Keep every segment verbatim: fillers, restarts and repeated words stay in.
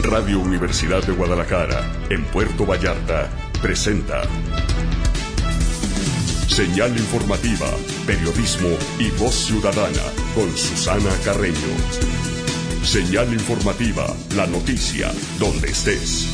Radio Universidad de Guadalajara, en Puerto Vallarta, presenta Señal Informativa, Periodismo y Voz Ciudadana, con Susana Carreño. Señal Informativa, la noticia, donde estés.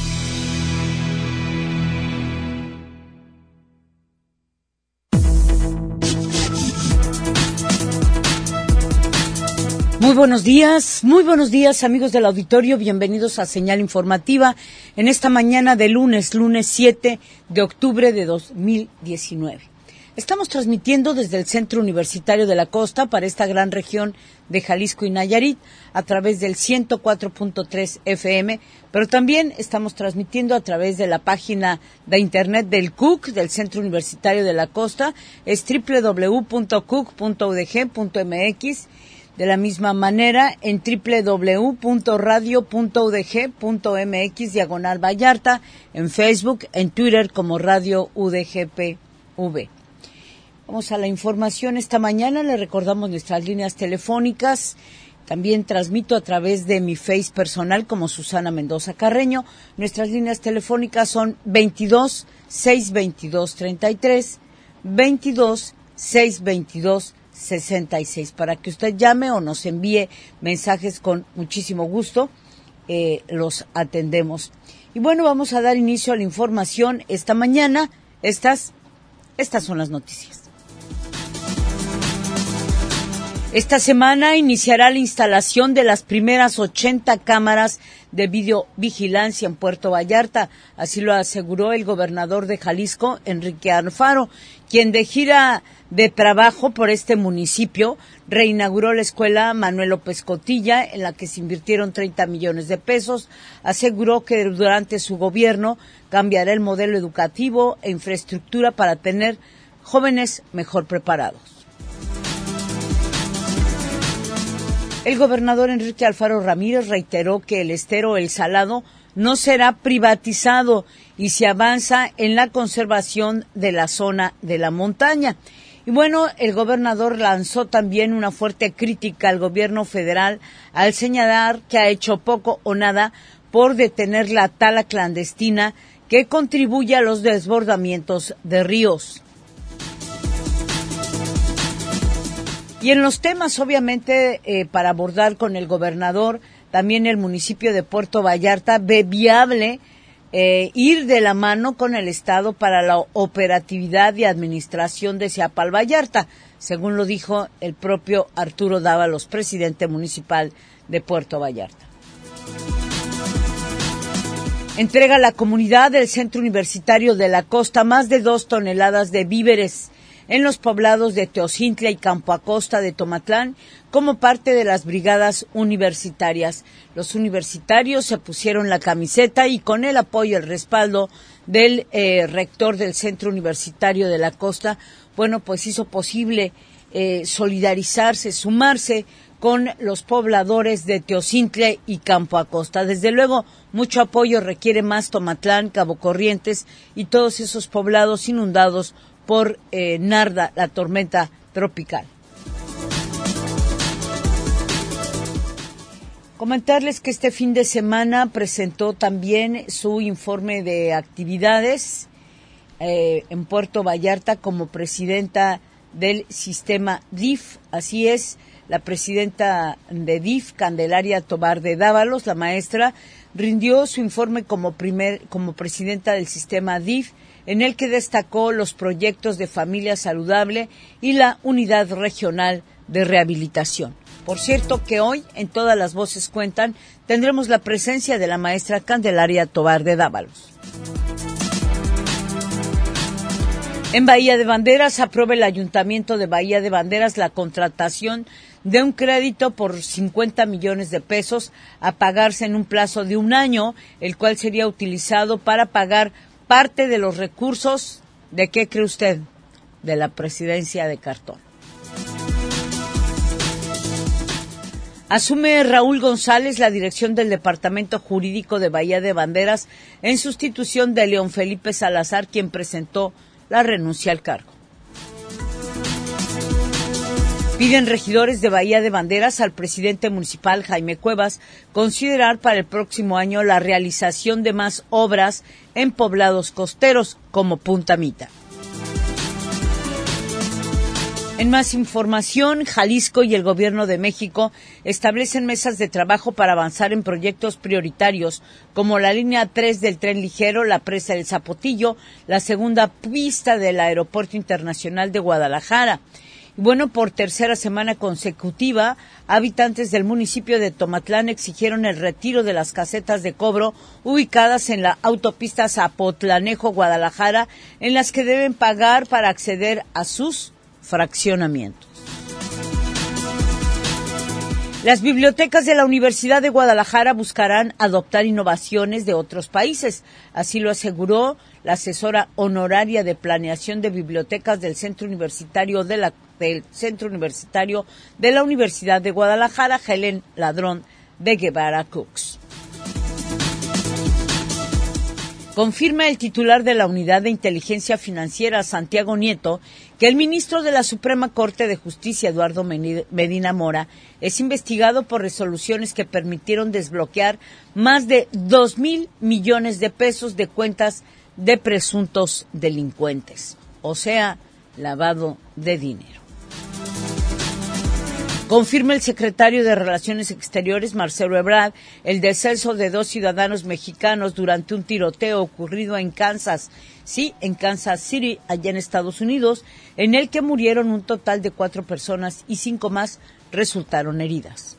Muy buenos días, muy buenos días amigos del auditorio, bienvenidos a Señal Informativa en esta mañana de lunes, lunes siete de octubre de dos mil diecinueve. Estamos transmitiendo desde el Centro Universitario de la Costa para esta gran región de Jalisco y Nayarit a través del ciento cuatro punto tres F M, pero también estamos transmitiendo a través de la página de internet del C U C, del Centro Universitario de la Costa, es doble u doble u doble u punto c u c punto u d g punto m x. De la misma manera, en doble u doble u doble u punto radio punto u d g punto m x, diagonal Vallarta, en Facebook, en Twitter como Radio U D G P V. Vamos a la información esta mañana, le recordamos nuestras líneas telefónicas. También transmito a través de mi Face personal como Susana Mendoza Carreño. Nuestras líneas telefónicas son veintidós, seiscientos veintidós, treinta y tres, veintidós, seiscientos veintidós, sesenta y seis, para que usted llame o nos envíe mensajes con muchísimo gusto, eh, los atendemos. Y bueno, vamos a dar inicio a la información esta mañana. Estas, estas son las noticias. Esta semana iniciará la instalación de las primeras ochenta cámaras de videovigilancia en Puerto Vallarta. Así lo aseguró el gobernador de Jalisco, Enrique Alfaro, quien de gira de trabajo por este municipio reinauguró la escuela Manuel López Cotilla, en la que se invirtieron treinta millones de pesos. Aseguró que durante su gobierno cambiará el modelo educativo e infraestructura para tener jóvenes mejor preparados. El gobernador Enrique Alfaro Ramírez reiteró que el estero El Salado no será privatizado y se avanza en la conservación de la zona de la montaña. Y bueno, el gobernador lanzó también una fuerte crítica al gobierno federal al señalar que ha hecho poco o nada por detener la tala clandestina que contribuye a los desbordamientos de ríos. Y en los temas, obviamente, eh, para abordar con el gobernador, también el municipio de Puerto Vallarta ve viable eh, ir de la mano con el Estado para la operatividad y administración de Seapal Vallarta, según lo dijo el propio Arturo Dávalos, presidente municipal de Puerto Vallarta. Entrega a la comunidad del Centro Universitario de la Costa más de dos toneladas de víveres en los poblados de Teocintla y Campo Acosta de Tomatlán, como parte de las brigadas universitarias. Los universitarios se pusieron la camiseta y con el apoyo y el respaldo del eh, rector del Centro Universitario de la Costa, bueno, pues hizo posible eh, solidarizarse, sumarse con los pobladores de Teocintla y Campo Acosta. Desde luego, mucho apoyo requiere más Tomatlán, Cabo Corrientes y todos esos poblados inundados por eh, Narda, la tormenta tropical. Comentarles que este fin de semana presentó también su informe de actividades eh, en Puerto Vallarta como presidenta del sistema D I F. Así es, la presidenta de D I F, Candelaria Tobar de Dávalos, la maestra, rindió su informe como, primer, como presidenta del sistema D I F, en el que destacó los proyectos de familia saludable y la unidad regional de rehabilitación. Por cierto que hoy, en Todas las Voces Cuentan, tendremos la presencia de la maestra Candelaria Tobar de Dávalos. En Bahía de Banderas, aprueba el Ayuntamiento de Bahía de Banderas la contratación de un crédito por cincuenta millones de pesos a pagarse en un plazo de un año, el cual sería utilizado para pagar parte de los recursos, ¿de qué cree usted? De la presidencia de cartón. Asume Raúl González la dirección del Departamento Jurídico de Bahía de Banderas en sustitución de León Felipe Salazar, quien presentó la renuncia al cargo. Piden regidores de Bahía de Banderas al presidente municipal Jaime Cuevas considerar para el próximo año la realización de más obras en poblados costeros como Punta Mita. En más información, Jalisco y el Gobierno de México establecen mesas de trabajo para avanzar en proyectos prioritarios como la línea tres del tren ligero, la presa del Zapotillo, la segunda pista del Aeropuerto Internacional de Guadalajara. Bueno, por tercera semana consecutiva, habitantes del municipio de Tomatlán exigieron el retiro de las casetas de cobro ubicadas en la autopista Zapotlanejo-Guadalajara, en las que deben pagar para acceder a sus fraccionamientos. Las bibliotecas de la Universidad de Guadalajara buscarán adoptar innovaciones de otros países. Así lo aseguró la asesora honoraria de planeación de bibliotecas del Centro Universitario de la, del Centro Universitario de la Universidad de Guadalajara, Helen Ladrón de Guevara Cooks. Confirma el titular de la Unidad de Inteligencia Financiera, Santiago Nieto, que el ministro de la Suprema Corte de Justicia, Eduardo Medina Mora, es investigado por resoluciones que permitieron desbloquear más de dos mil millones de pesos de cuentas de presuntos delincuentes, o sea, lavado de dinero. Confirma el secretario de Relaciones Exteriores, Marcelo Ebrard, el deceso de dos ciudadanos mexicanos durante un tiroteo ocurrido en Kansas, sí, en Kansas City, allá en Estados Unidos, en el que murieron un total de cuatro personas y cinco más resultaron heridas.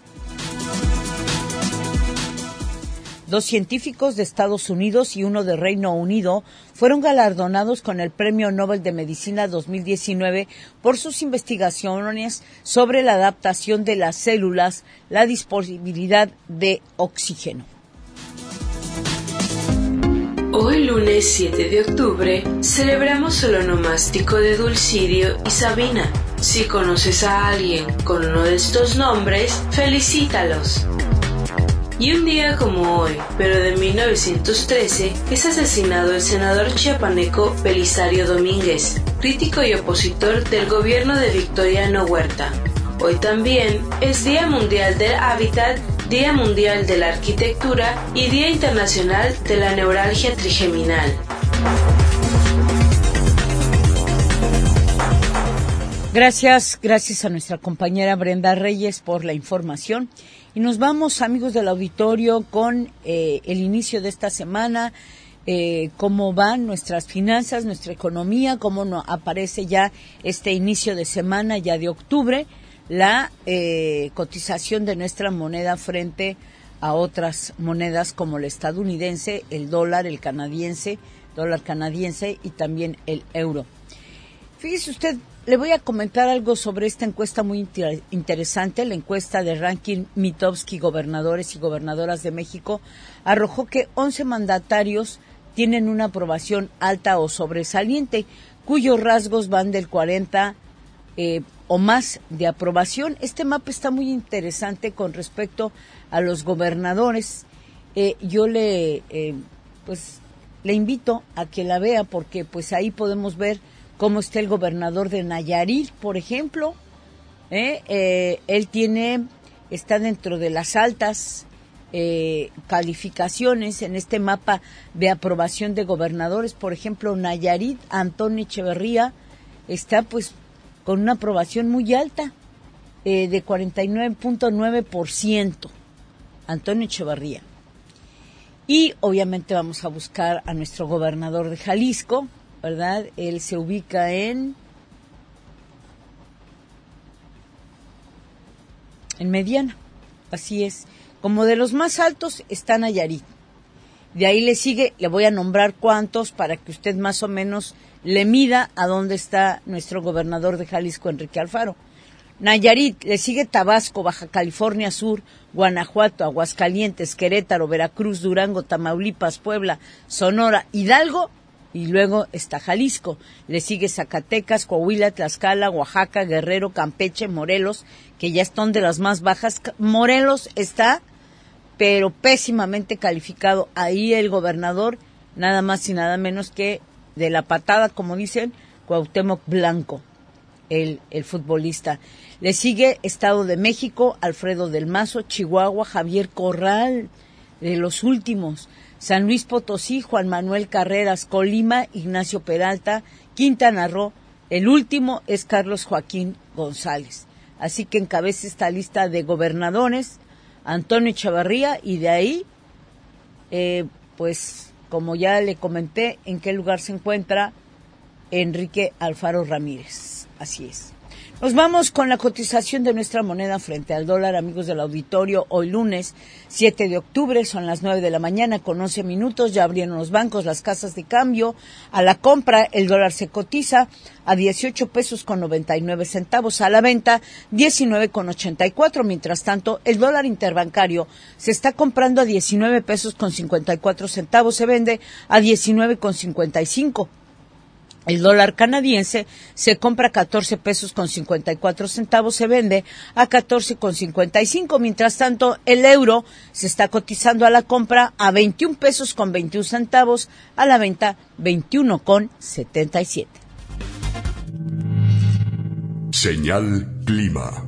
Dos científicos de Estados Unidos y uno de Reino Unido fueron galardonados con el Premio Nobel de Medicina dos mil diecinueve por sus investigaciones sobre la adaptación de las células, la disponibilidad de oxígeno. Hoy, lunes siete de octubre, celebramos el onomástico de Dulcidio y Sabina. Si conoces a alguien con uno de estos nombres, felicítalos. Y un día como hoy, pero de mil novecientos trece, es asesinado el senador chiapaneco Belisario Domínguez, crítico y opositor del gobierno de Victoriano Huerta. Hoy también es Día Mundial del Hábitat, Día Mundial de la Arquitectura y Día Internacional de la Neuralgia Trigeminal. Gracias, gracias a nuestra compañera Brenda Reyes por la información. Y nos vamos, amigos del auditorio, con eh, el inicio de esta semana, eh, cómo van nuestras finanzas, nuestra economía, cómo no aparece ya este inicio de semana, ya de octubre, la eh, cotización de nuestra moneda frente a otras monedas como el estadounidense, el dólar, el canadiense, dólar canadiense y también el euro. Fíjese usted, le voy a comentar algo sobre esta encuesta muy inter- interesante. La encuesta de ranking Mitofsky, gobernadores y gobernadoras de México, arrojó que once mandatarios tienen una aprobación alta o sobresaliente, cuyos rasgos van del cuarenta eh, o más de aprobación. Este mapa está muy interesante con respecto a los gobernadores. Eh, yo le, eh, pues, le invito a que la vea porque pues ahí podemos ver cómo está el gobernador de Nayarit, por ejemplo. ¿eh? Eh, él tiene, está dentro de las altas eh, calificaciones en este mapa de aprobación de gobernadores. Por ejemplo, Nayarit, Antonio Echeverría, está pues con una aprobación muy alta, eh, de cuarenta y nueve punto nueve por ciento. Antonio Echeverría. Y obviamente vamos a buscar a nuestro gobernador de Jalisco, ¿verdad? Él se ubica en en mediana, así es. Como de los más altos está Nayarit. De ahí le sigue, le voy a nombrar cuántos para que usted más o menos le mida a dónde está nuestro gobernador de Jalisco, Enrique Alfaro. Nayarit, le sigue Tabasco, Baja California Sur, Guanajuato, Aguascalientes, Querétaro, Veracruz, Durango, Tamaulipas, Puebla, Sonora, Hidalgo. Y luego está Jalisco, le sigue Zacatecas, Coahuila, Tlaxcala, Oaxaca, Guerrero, Campeche, Morelos, que ya están de las más bajas. Morelos está, pero pésimamente calificado. Ahí el gobernador, nada más y nada menos que de la patada, como dicen, Cuauhtémoc Blanco. el, el futbolista. Le sigue Estado de México, Alfredo del Mazo, Chihuahua, Javier Corral, de los últimos, San Luis Potosí, Juan Manuel Carreras, Colima, Ignacio Peralta, Quintana Roo, el último es Carlos Joaquín González. Así que encabeza esta lista de gobernadores Antonio Echevarría, y de ahí, eh, pues, como ya le comenté, en qué lugar se encuentra Enrique Alfaro Ramírez. Así es. Nos vamos con la cotización de nuestra moneda frente al dólar, amigos del auditorio. Hoy lunes siete de octubre, son las nueve de la mañana con once minutos. Ya abrieron los bancos, las casas de cambio. A la compra, el dólar se cotiza a dieciocho pesos con noventa y nueve centavos. A la venta, diecinueve con ochenta y cuatro. Mientras tanto, el dólar interbancario se está comprando a diecinueve pesos con cincuenta y cuatro centavos. Se vende a diecinueve con cincuenta y cinco. El dólar canadiense se compra a catorce pesos con cincuenta y cuatro centavos, se vende a catorce con cincuenta y cinco. Mientras tanto, el euro se está cotizando a la compra a veintiún pesos con veintiún centavos, a la venta veintiuno con setenta y siete. Señal Clima.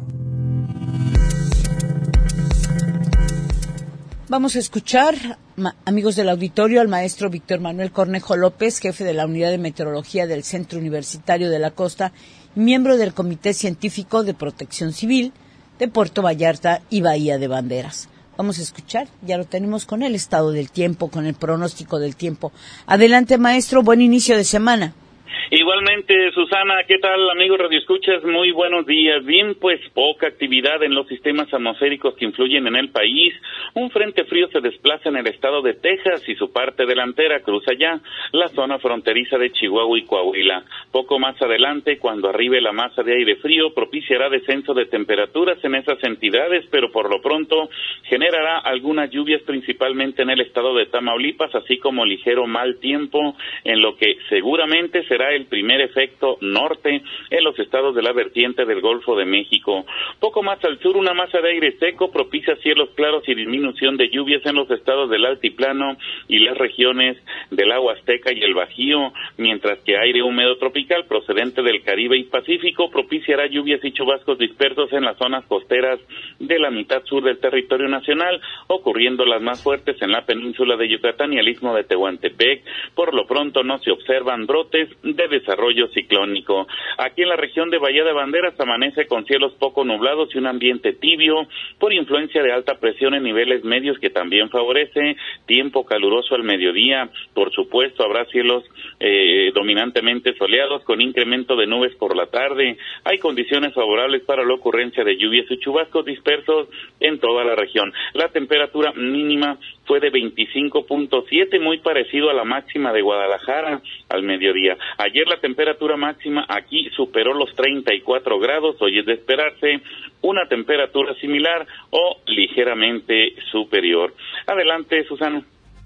Vamos a escuchar, amigos del auditorio, al maestro Víctor Manuel Cornejo López, jefe de la Unidad de Meteorología del Centro Universitario de la Costa y miembro del Comité Científico de Protección Civil de Puerto Vallarta y Bahía de Banderas. Vamos a escuchar, ya lo tenemos con el estado del tiempo, con el pronóstico del tiempo. Adelante, maestro, buen inicio de semana. Igualmente, Susana, ¿qué tal, amigos radioescuchas? Muy buenos días. Bien, pues poca actividad en los sistemas atmosféricos que influyen en el país. Un frente frío se desplaza en el estado de Texas y su parte delantera cruza ya la zona fronteriza de Chihuahua y Coahuila. Poco más adelante, cuando arribe la masa de aire frío, propiciará descenso de temperaturas en esas entidades, pero por lo pronto generará algunas lluvias principalmente en el estado de Tamaulipas, así como ligero mal tiempo, en lo que seguramente será el primer efecto norte en los estados de la vertiente del Golfo de México. Poco más al sur, una masa de aire seco propicia cielos claros y disminución de lluvias en los estados del Altiplano y las regiones del Agua Azteca y el Bajío, mientras que aire húmedo tropical procedente del Caribe y Pacífico propiciará lluvias y chubascos dispersos en las zonas costeras de la mitad sur del territorio nacional, ocurriendo las más fuertes en la península de Yucatán y el istmo de Tehuantepec. Por lo pronto no se observan brotes de desarrollo ciclónico. Aquí en la región de Bahía de Banderas amanece con cielos poco nublados y un ambiente tibio por influencia de alta presión en niveles medios que también favorece tiempo caluroso al mediodía. Por supuesto habrá cielos eh, dominantemente soleados con incremento de nubes por la tarde. Hay condiciones favorables para la ocurrencia de lluvias y chubascos dispersos en toda la región. La temperatura mínima fue de veinticinco punto siete, muy parecido a la máxima de Guadalajara al mediodía. Ayer la temperatura máxima aquí superó los treinta y cuatro grados, hoy es de esperarse una temperatura similar o ligeramente superior. Adelante, Susana.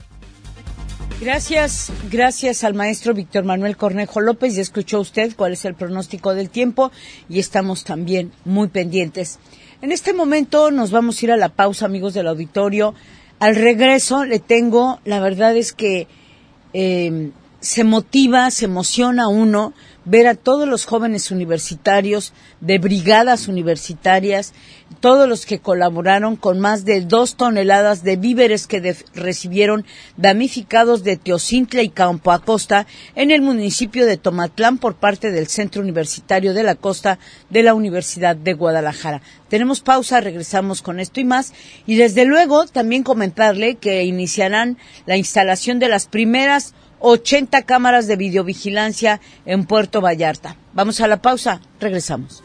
Gracias, gracias al maestro Víctor Manuel Cornejo López. Ya escuchó usted cuál es el pronóstico del tiempo y estamos también muy pendientes. En este momento nos vamos a ir a la pausa, amigos del auditorio. Al regreso le tengo, la verdad es que eh, se motiva, se emociona uno ver a todos los jóvenes universitarios de brigadas universitarias, todos los que colaboraron con más de dos toneladas de víveres que de, recibieron damnificados de Teocintla y Campo Acosta en el municipio de Tomatlán por parte del Centro Universitario de la Costa de la Universidad de Guadalajara. Tenemos pausa, regresamos con esto y más. Y desde luego también comentarle que iniciarán la instalación de las primeras ochenta cámaras de videovigilancia en Puerto Vallarta. Vamos a la pausa, regresamos.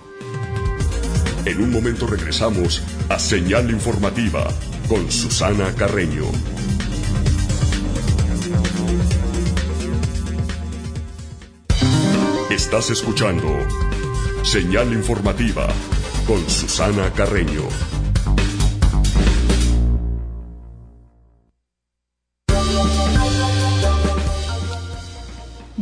En un momento regresamos a Señal Informativa con Susana Carreño. Estás escuchando Señal Informativa con Susana Carreño.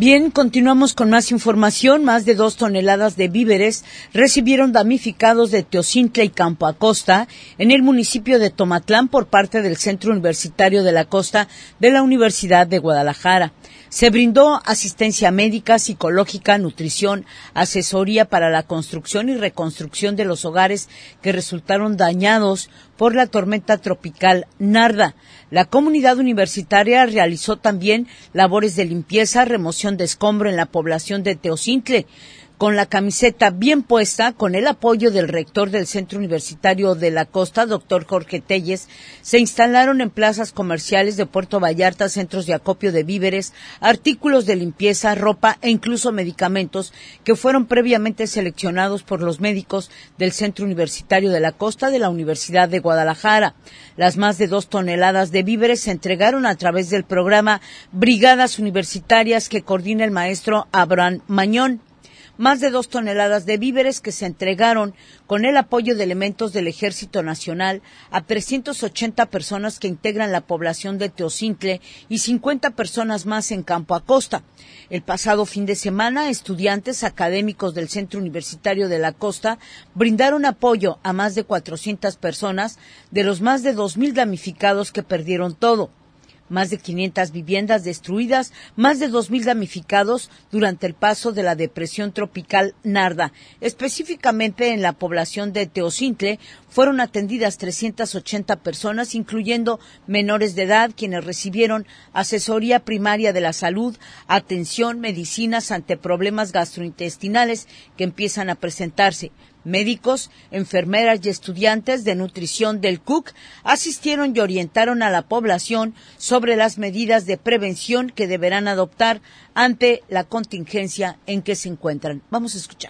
Bien, continuamos con más información. Más de dos toneladas de víveres recibieron damnificados de Teocintla y Campo Acosta en el municipio de Tomatlán por parte del Centro Universitario de la Costa de la Universidad de Guadalajara. Se brindó asistencia médica, psicológica, nutrición, asesoría para la construcción y reconstrucción de los hogares que resultaron dañados por la tormenta tropical Narda. La comunidad universitaria realizó también labores de limpieza, remoción de escombro en la población de Teocintle. Con la camiseta bien puesta, con el apoyo del rector del Centro Universitario de la Costa, doctor Jorge Telles, se instalaron en plazas comerciales de Puerto Vallarta centros de acopio de víveres, artículos de limpieza, ropa e incluso medicamentos que fueron previamente seleccionados por los médicos del Centro Universitario de la Costa de la Universidad de Guadalajara. Las más de dos toneladas de víveres se entregaron a través del programa Brigadas Universitarias que coordina el maestro Abraham Mañón. Más de dos toneladas de víveres que se entregaron con el apoyo de elementos del Ejército Nacional a trescientas ochenta personas que integran la población de Teocintle y cincuenta personas más en Campo Acosta. El pasado fin de semana, estudiantes académicos del Centro Universitario de la Costa brindaron apoyo a más de cuatrocientas personas de los más de dos mil damnificados que perdieron todo. Más de quinientas viviendas destruidas, más de dos mil damnificados durante el paso de la depresión tropical Narda. Específicamente en la población de Teocintle fueron atendidas trescientas ochenta personas, incluyendo menores de edad, quienes recibieron asesoría primaria de la salud, atención, medicinas ante problemas gastrointestinales que empiezan a presentarse. Médicos, enfermeras y estudiantes de nutrición del C U C asistieron y orientaron a la población sobre las medidas de prevención que deberán adoptar ante la contingencia en que se encuentran. Vamos a escuchar.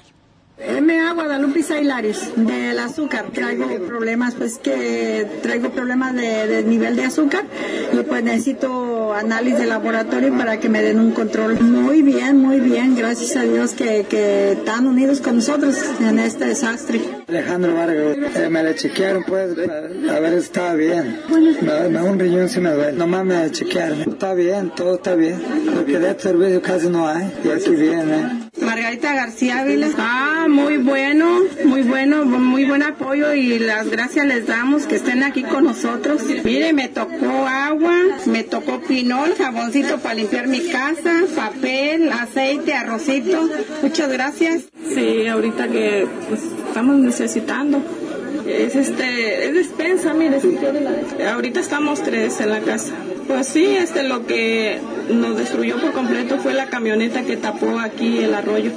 M A Guadalupe Sailares, del azúcar. Traigo problemas, pues que traigo problemas de, de nivel de azúcar y pues necesito análisis de laboratorio para que me den un control. Muy bien, muy bien, gracias a Dios que, que están unidos con nosotros en este desastre. Alejandro Vargas, eh, me la chequearon pues, a ver, estaba bien. Me, me un riñón si me duele, nomás me chequearon. Está bien, todo está bien, porque de este servicio casi no hay, y aquí viene. Margarita García Ávila. Ah, muy bueno, muy bueno, muy buen apoyo y las gracias les damos que estén aquí con nosotros. Mire, me tocó agua, me tocó pinol, jaboncito para limpiar mi casa, papel, aceite, arrocito. Muchas gracias. Sí, ahorita que pues, estamos necesitando. Es este, es despensa, mire, si quiere la despensa. Ahorita estamos tres en la casa. Pues sí, este lo que nos destruyó por completo fue la camioneta que tapó aquí el arroyo.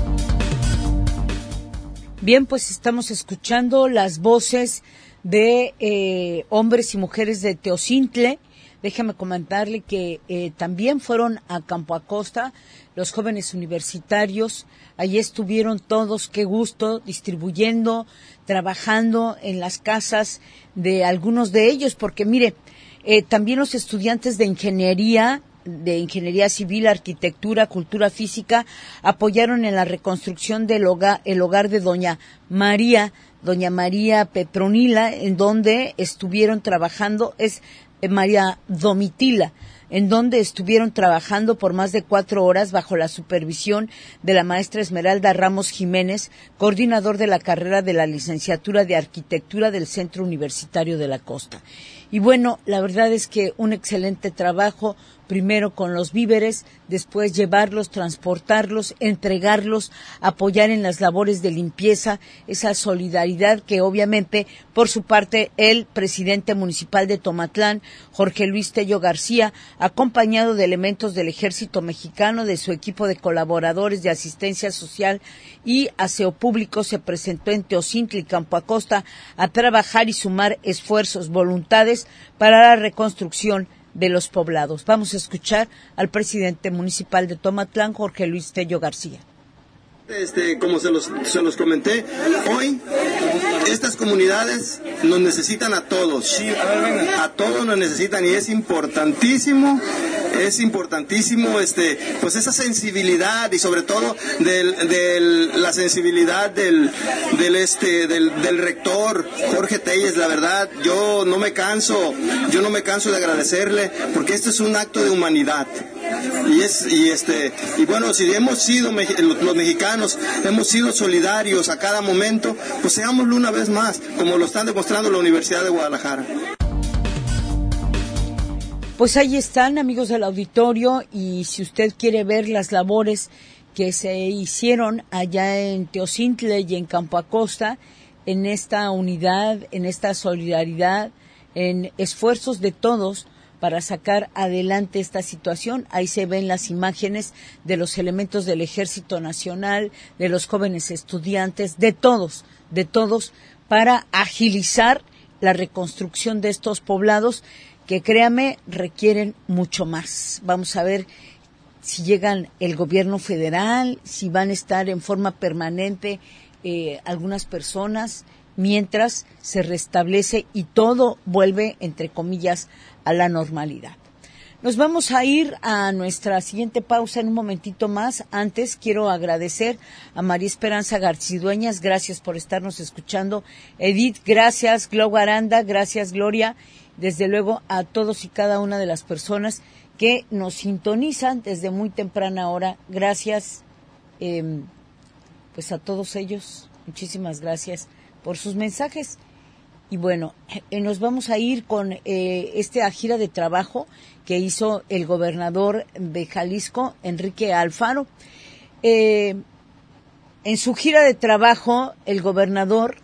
Bien, pues estamos escuchando las voces de eh, hombres y mujeres de Teocintle. Déjame comentarle que eh, también fueron a Campo Acosta los jóvenes universitarios. Allí estuvieron todos, qué gusto, distribuyendo, trabajando en las casas de algunos de ellos, porque mire, eh, también los estudiantes de ingeniería, de ingeniería civil, arquitectura, cultura física, apoyaron en la reconstrucción del hogar, el hogar de doña María, doña María Petronila, en donde estuvieron trabajando, es eh, María Domitila, en donde estuvieron trabajando por más de cuatro horas bajo la supervisión de la maestra Esmeralda Ramos Jiménez, coordinador de la carrera de la licenciatura de Arquitectura del Centro Universitario de la Costa. Y bueno, la verdad es que un excelente trabajo, primero con los víveres, después llevarlos, transportarlos, entregarlos, apoyar en las labores de limpieza, esa solidaridad que obviamente, por su parte, el presidente municipal de Tomatlán, Jorge Luis Tello García, acompañado de elementos del Ejército Mexicano, de su equipo de colaboradores de asistencia social y aseo público, se presentó en Teocintle y Campo Acosta a trabajar y sumar esfuerzos, voluntades para la reconstrucción de los poblados. Vamos a escuchar al presidente municipal de Tomatlán, Jorge Luis Tello García. Este, como se los, se los comenté, hoy estas comunidades nos necesitan a todos, a todos nos necesitan y es importantísimo, es importantísimo este, pues esa sensibilidad y sobre todo del, del, la sensibilidad del, del, este, del, del rector Jorge Telles. La verdad, yo no me canso, yo no me canso de agradecerle porque este es un acto de humanidad. Y es y este y bueno, si hemos sido los mexicanos, hemos sido solidarios a cada momento, pues seámoslo una vez más, como lo están demostrando la Universidad de Guadalajara. Pues ahí están, amigos del auditorio, y si usted quiere ver las labores que se hicieron allá en Teocintle y en Campo Acosta, en esta unidad, en esta solidaridad, en esfuerzos de todos para sacar adelante esta situación. Ahí se ven las imágenes de los elementos del Ejército Nacional, de los jóvenes estudiantes, de todos, de todos, para agilizar la reconstrucción de estos poblados que, créame, requieren mucho más. Vamos a ver si llegan el gobierno federal, si van a estar en forma permanente eh, algunas personas, mientras se restablece y todo vuelve, entre comillas, a la normalidad. Nos vamos a ir a nuestra siguiente pausa en un momentito más. Antes quiero agradecer a María Esperanza Garcidueñas, gracias por estarnos escuchando. Edith, gracias. Glo Aranda, gracias, Gloria. Desde luego a todos y cada una de las personas que nos sintonizan desde muy temprana hora. Gracias, eh, pues a todos ellos, muchísimas gracias por sus mensajes. Y bueno, eh, nos vamos a ir con eh, esta gira de trabajo que hizo el gobernador de Jalisco, Enrique Alfaro. Eh, en su gira de trabajo, el gobernador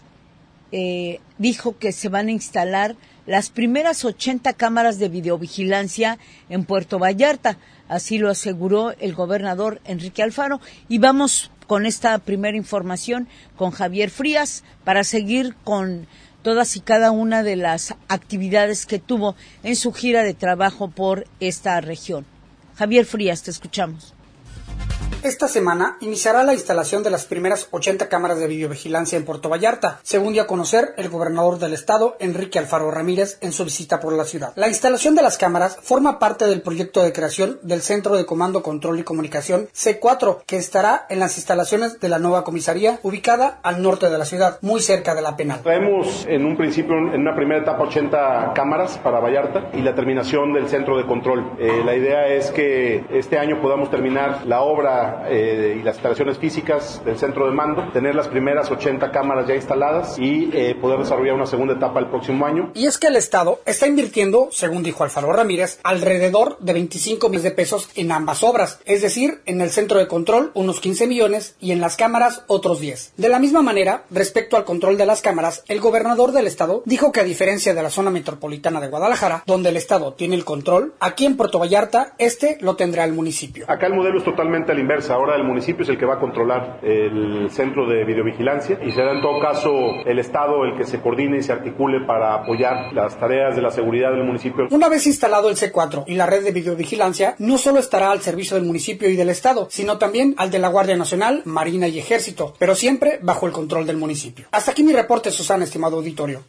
eh, dijo que se van a instalar las primeras ochenta cámaras de videovigilancia en Puerto Vallarta. Así lo aseguró el gobernador Enrique Alfaro. Y vamos con esta primera información con Javier Frías para seguir con todas y cada una de las actividades que tuvo en su gira de trabajo por esta región. Javier Frías, te escuchamos. Esta semana iniciará la instalación de las primeras ochenta cámaras de videovigilancia en Puerto Vallarta, según dio a conocer el gobernador del estado, Enrique Alfaro Ramírez, en su visita por la ciudad. La instalación de las cámaras forma parte del proyecto de creación del Centro de Comando, Control y Comunicación C cuatro, que estará en las instalaciones de la nueva comisaría, ubicada al norte de la ciudad, muy cerca de la penal. Traemos en un principio, en una primera etapa, ochenta cámaras para Vallarta y la terminación del centro de control. Eh, la idea es que este año podamos terminar la obra Eh, y las instalaciones físicas del centro de mando, tener las primeras ochenta cámaras ya instaladas y eh, poder desarrollar una segunda etapa el próximo año. Y es que el Estado está invirtiendo, según dijo Alfaro Ramírez, alrededor de veinticinco millones de pesos en ambas obras, es decir, en el centro de control unos quince millones y en las cámaras otros diez. De la misma manera, respecto al control de las cámaras, el gobernador del Estado dijo que, a diferencia de la zona metropolitana de Guadalajara, donde el Estado tiene el control, aquí en Puerto Vallarta, este lo tendrá el municipio. Acá el modelo es totalmente al inverso. Ahora el municipio es el que va a controlar el centro de videovigilancia y será en todo caso el Estado el que se coordine y se articule para apoyar las tareas de la seguridad del municipio. Una vez instalado el C cuatro y la red de videovigilancia, no solo estará al servicio del municipio y del Estado, sino también al de la Guardia Nacional, Marina y Ejército, pero siempre bajo el control del municipio. Hasta aquí mi reporte, Susana, estimado auditorio.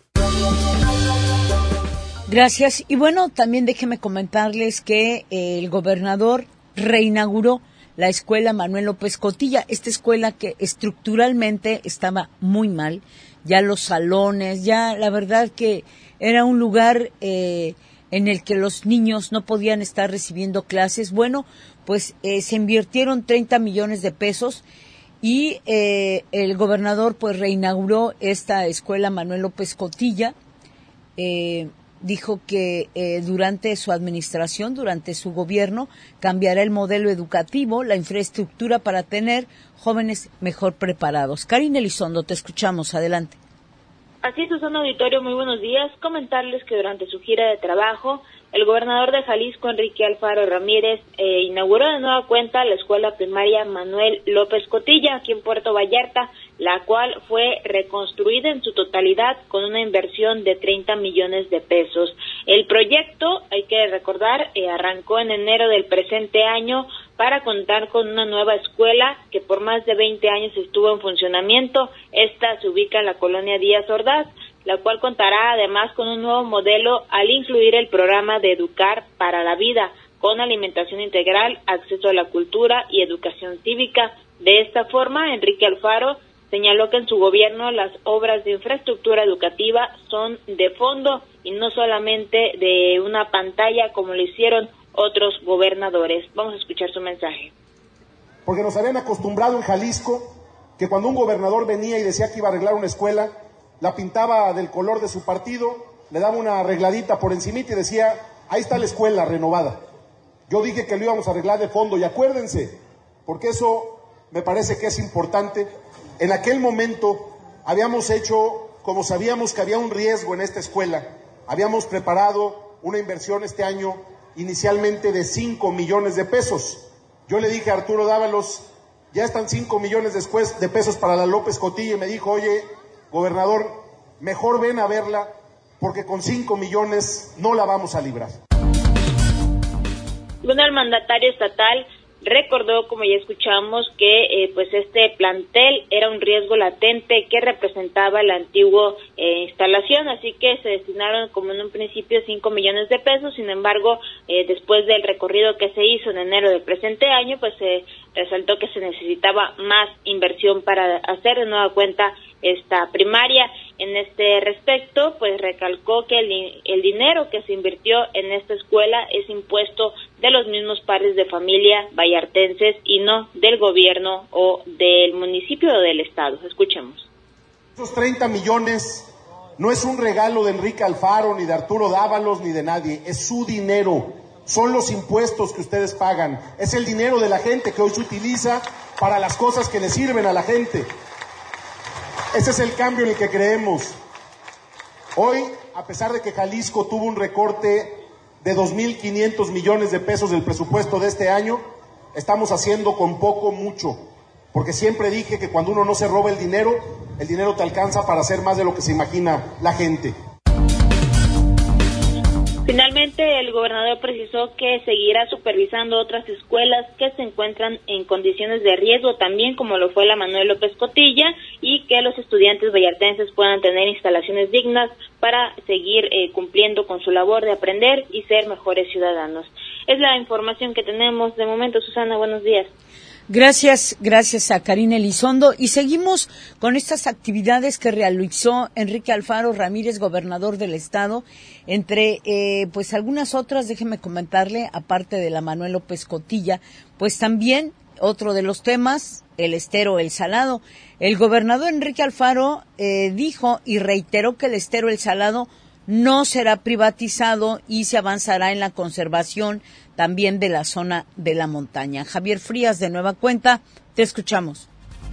Gracias. Y bueno, también déjeme comentarles que eh, el gobernador reinauguró la escuela Manuel López Cotilla, esta escuela que estructuralmente estaba muy mal, ya los salones, ya la verdad que era un lugar eh, en el que los niños no podían estar recibiendo clases. Bueno, pues eh, se invirtieron treinta millones de pesos y eh, el gobernador pues reinauguró esta escuela Manuel López Cotilla. eh, Dijo que eh, durante su administración, durante su gobierno, cambiará el modelo educativo, la infraestructura para tener jóvenes mejor preparados. Karina Elizondo, te escuchamos. Adelante. Así es, Susana Auditorio, muy buenos días. Comentarles que durante su gira de trabajo, el gobernador de Jalisco, Enrique Alfaro Ramírez, eh, inauguró de nueva cuenta la escuela primaria Manuel López Cotilla, aquí en Puerto Vallarta, la cual fue reconstruida en su totalidad con una inversión de treinta millones de pesos. El proyecto, hay que recordar, eh, arrancó en enero del presente año para contar con una nueva escuela que por más de veinte años estuvo en funcionamiento. Esta se ubica en la colonia Díaz Ordaz, la cual contará además con un nuevo modelo al incluir el programa de Educar para la Vida, con alimentación integral, acceso a la cultura y educación cívica. De esta forma, Enrique Alfaro señaló que en su gobierno las obras de infraestructura educativa son de fondo y no solamente de una pantalla como lo hicieron otros gobernadores. Vamos a escuchar su mensaje. Porque nos habían acostumbrado en Jalisco que cuando un gobernador venía y decía que iba a arreglar una escuela, la pintaba del color de su partido, le daba una arregladita por encimita y decía, ahí está la escuela renovada. Yo dije que lo íbamos a arreglar de fondo y acuérdense, porque eso me parece que es importante. En aquel momento habíamos hecho, como sabíamos que había un riesgo en esta escuela, habíamos preparado una inversión este año inicialmente de cinco millones de pesos. Yo le dije a Arturo Dávalos, ya están cinco millones después de pesos para la López Cotilla, y me dijo, oye, gobernador, mejor ven a verla, porque con cinco millones no la vamos a librar. Bueno, el mandatario estatal recordó, como ya escuchamos, que eh, pues este plantel era un riesgo latente que representaba la antigua eh, instalación, así que se destinaron como en un principio cinco millones de pesos. Sin embargo, eh, después del recorrido que se hizo en enero del presente año, pues se eh, resaltó que se necesitaba más inversión para hacer de nueva cuenta esta primaria. En este respecto, pues recalcó que el, el dinero que se invirtió en esta escuela es impuesto de los mismos padres de familia vallartenses y no del gobierno o del municipio o del estado. Escuchemos. Esos treinta millones no es un regalo de Enrique Alfaro, ni de Arturo Dávalos, ni de nadie, es su dinero. Son los impuestos que ustedes pagan. Es el dinero de la gente que hoy se utiliza para las cosas que le sirven a la gente. Ese es el cambio en el que creemos. Hoy, a pesar de que Jalisco tuvo un recorte de dos mil quinientos millones de pesos del presupuesto de este año, estamos haciendo con poco mucho, porque siempre dije que cuando uno no se roba el dinero, el dinero te alcanza para hacer más de lo que se imagina la gente. Finalmente, el gobernador precisó que seguirá supervisando otras escuelas que se encuentran en condiciones de riesgo, también como lo fue la Manuel López Cotilla, y que los estudiantes vallartenses puedan tener instalaciones dignas para seguir eh, cumpliendo con su labor de aprender y ser mejores ciudadanos. Es la información que tenemos de momento. Susana, buenos días. Gracias, gracias a Karina Elizondo. Y seguimos con estas actividades que realizó Enrique Alfaro Ramírez, gobernador del estado. Entre, eh, pues algunas otras, déjeme comentarle, aparte de la Manuel López Cotilla, pues también otro de los temas, el estero El Salado. El gobernador Enrique Alfaro eh, dijo y reiteró que el estero El Salado no será privatizado y se avanzará en la conservación también de la zona de la montaña. Javier Frías, de nueva cuenta, te escuchamos.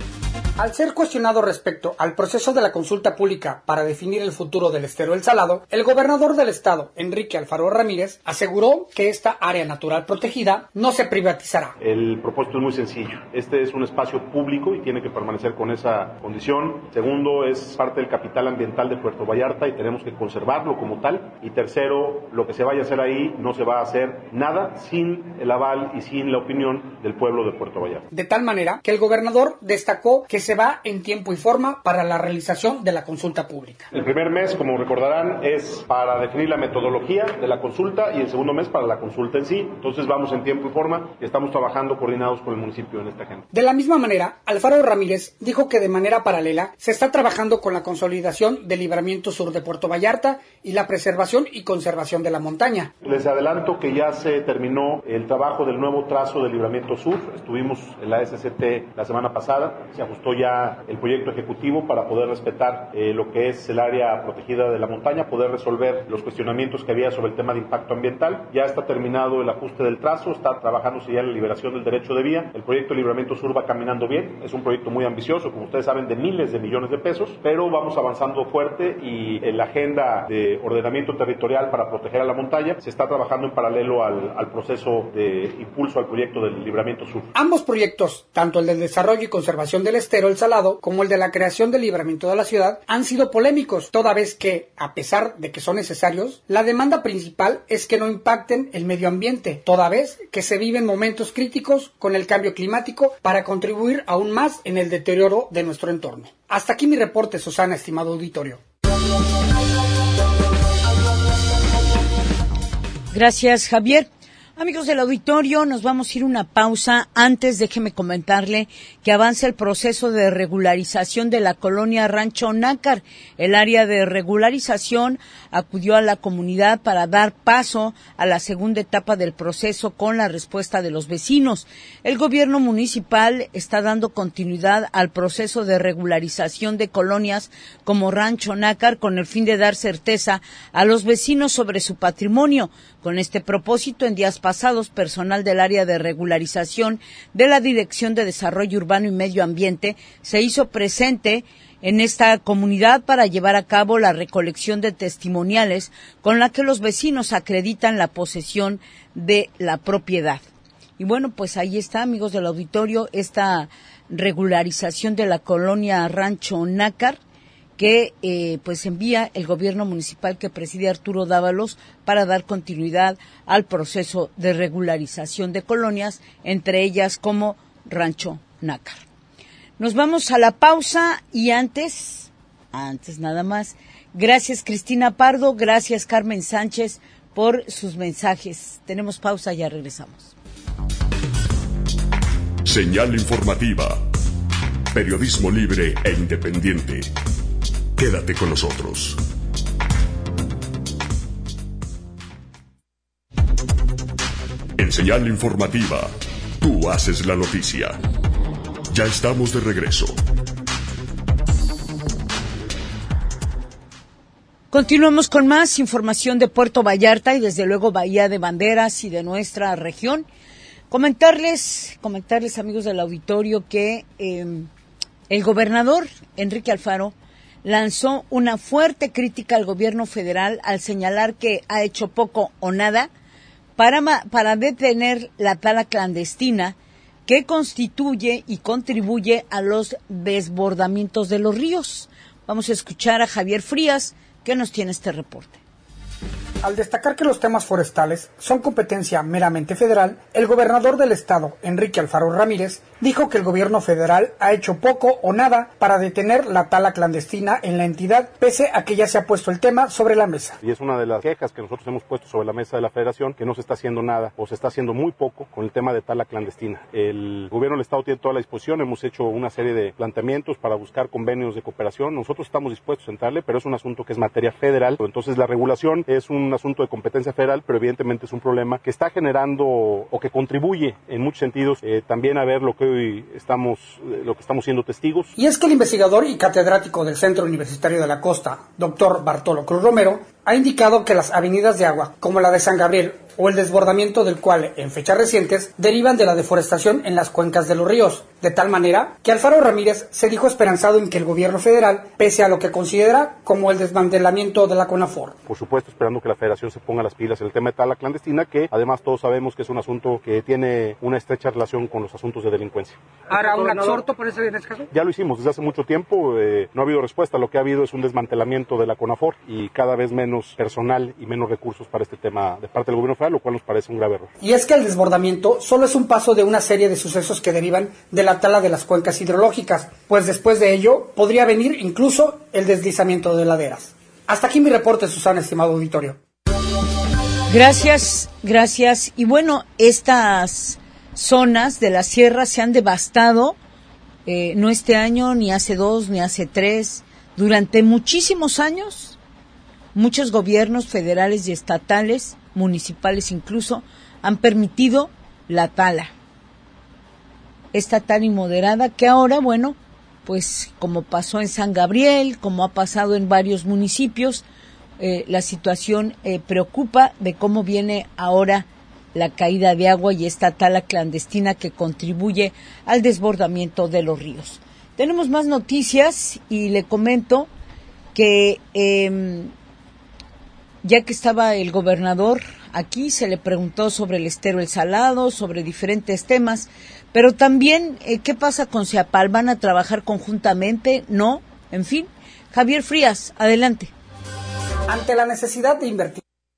Al ser cuestionado respecto al proceso de la consulta pública para definir el futuro del estero El Salado, el gobernador del estado, Enrique Alfaro Ramírez, aseguró que esta área natural protegida no se privatizará. El propósito es muy sencillo. Este es un espacio público y tiene que permanecer con esa condición. Segundo, es parte del capital ambiental de Puerto Vallarta y tenemos que conservarlo como tal. Y tercero, lo que se vaya a hacer ahí no se va a hacer nada sin el aval y sin la opinión del pueblo de Puerto Vallarta. De tal manera que el gobernador destacó que se va en tiempo y forma para la realización de la consulta pública. El primer mes, como recordarán, es para definir la metodología de la consulta y el segundo mes para la consulta en sí. Entonces vamos en tiempo y forma y estamos trabajando coordinados con el municipio en esta agenda. De la misma manera, Alfaro Ramírez dijo que de manera paralela se está trabajando con la consolidación del libramiento sur de Puerto Vallarta y la preservación y conservación de la montaña. Les adelanto que ya se terminó el trabajo del nuevo trazo del libramiento sur. Estuvimos en la S C T la semana pasada, se ajustó ya el proyecto ejecutivo para poder respetar eh, lo que es el área protegida de la montaña, poder resolver los cuestionamientos que había sobre el tema de impacto ambiental. Ya está terminado el ajuste del trazo, está trabajándose ya en la liberación del derecho de vía. El proyecto de libramiento sur va caminando bien, es un proyecto muy ambicioso, como ustedes saben, de miles de millones de pesos, pero vamos avanzando fuerte y en la agenda de ordenamiento territorial para proteger a la montaña se está trabajando en paralelo al, al proceso de impulso al proyecto del libramiento sur. Ambos proyectos, tanto el del desarrollo y conservación del estero El Salado como el de la creación del libramiento de la ciudad, han sido polémicos, toda vez que, a pesar de que son necesarios, la demanda principal es que no impacten el medio ambiente, toda vez que se viven momentos críticos con el cambio climático para contribuir aún más en el deterioro de nuestro entorno. Hasta aquí mi reporte, Susana, estimado auditorio. Gracias, Javier. Amigos del auditorio, nos vamos a ir a una pausa. Antes, déjeme comentarle que avanza el proceso de regularización de la colonia Rancho Nácar. El área de regularización acudió a la comunidad para dar paso a la segunda etapa del proceso con la respuesta de los vecinos. El gobierno municipal está dando continuidad al proceso de regularización de colonias como Rancho Nácar con el fin de dar certeza a los vecinos sobre su patrimonio. Con este propósito, en días pasados, personal del área de regularización de la Dirección de Desarrollo Urbano y Medio Ambiente se hizo presente en esta comunidad para llevar a cabo la recolección de testimoniales con la que los vecinos acreditan la posesión de la propiedad. Y bueno, pues ahí está, amigos del auditorio, esta regularización de la colonia Rancho Nácar, que eh, pues envía el gobierno municipal que preside Arturo Dávalos para dar continuidad al proceso de regularización de colonias, entre ellas como Rancho Nácar. Nos vamos a la pausa y antes, antes nada más, gracias Cristina Pardo, gracias Carmen Sánchez por sus mensajes. Tenemos pausa, ya regresamos. Señal informativa, periodismo libre e independiente. Quédate con nosotros. En Señal Informativa, tú haces la noticia. Ya estamos de regreso. Continuamos con más información de Puerto Vallarta y desde luego Bahía de Banderas y de nuestra región. Comentarles, comentarles amigos del auditorio que eh, el gobernador Enrique Alfaro lanzó una fuerte crítica al gobierno federal al señalar que ha hecho poco o nada para, para detener la tala clandestina que constituye y contribuye a los desbordamientos de los ríos. Vamos a escuchar a Javier Frías, que nos tiene este reporte. Al destacar que los temas forestales son competencia meramente federal, el gobernador del estado, Enrique Alfaro Ramírez, dijo que el gobierno federal ha hecho poco o nada para detener la tala clandestina en la entidad, pese a que ya se ha puesto el tema sobre la mesa. Y es una de las quejas que nosotros hemos puesto sobre la mesa de la federación, que no se está haciendo nada o se está haciendo muy poco con el tema de tala clandestina. El gobierno del estado tiene toda la disposición, hemos hecho una serie de planteamientos para buscar convenios de cooperación. Nosotros estamos dispuestos a entrarle, pero es un asunto que es materia federal. Entonces la regulación es un asunto de competencia federal, pero evidentemente es un problema que está generando o que contribuye en muchos sentidos eh, también a ver lo que hoy estamos, eh, lo que estamos siendo testigos. Y es que el investigador y catedrático del Centro Universitario de la Costa, doctor Bartolo Cruz Romero, ha indicado que las avenidas de agua, como la de San Gabriel o el desbordamiento del cual en fechas recientes derivan de la deforestación en las cuencas de los ríos, de tal manera que Alfaro Ramírez se dijo esperanzado en que el gobierno federal, pese a lo que considera como el desmantelamiento de la CONAFOR. Por supuesto, esperando que la federación se ponga las pilas en el tema de tala clandestina, que además todos sabemos que es un asunto que tiene una estrecha relación con los asuntos de delincuencia. ¿Hará un exhorto por ese en este caso? Ya lo hicimos desde hace mucho tiempo, eh, no ha habido respuesta, lo que ha habido es un desmantelamiento de la CONAFOR y cada vez menos personal y menos recursos para este tema de parte del gobierno federal, lo cual nos parece un grave error. Y es que el desbordamiento solo es un paso de una serie de sucesos que derivan de la tala de las cuencas hidrológicas, pues después de ello podría venir incluso el deslizamiento de laderas. Hasta aquí mi reporte, Susana, estimado auditorio. Gracias, gracias. Y bueno, estas zonas de la sierra se han devastado, eh, no este año, ni hace dos, ni hace tres, durante muchísimos años. Muchos gobiernos federales y estatales, municipales incluso, han permitido la tala. Esta tala inmoderada que ahora, bueno, pues como pasó en San Gabriel, como ha pasado en varios municipios, eh, la situación eh, preocupa de cómo viene ahora la caída de agua y esta tala clandestina que contribuye al desbordamiento de los ríos. Tenemos más noticias y le comento que eh, ya que estaba el gobernador aquí, se le preguntó sobre el estero El Salado, sobre diferentes temas, pero también, eh, ¿qué pasa con Ceapal? ¿Van a trabajar conjuntamente? ¿No? En fin, Javier Frías, adelante. Ante la necesidad de invertir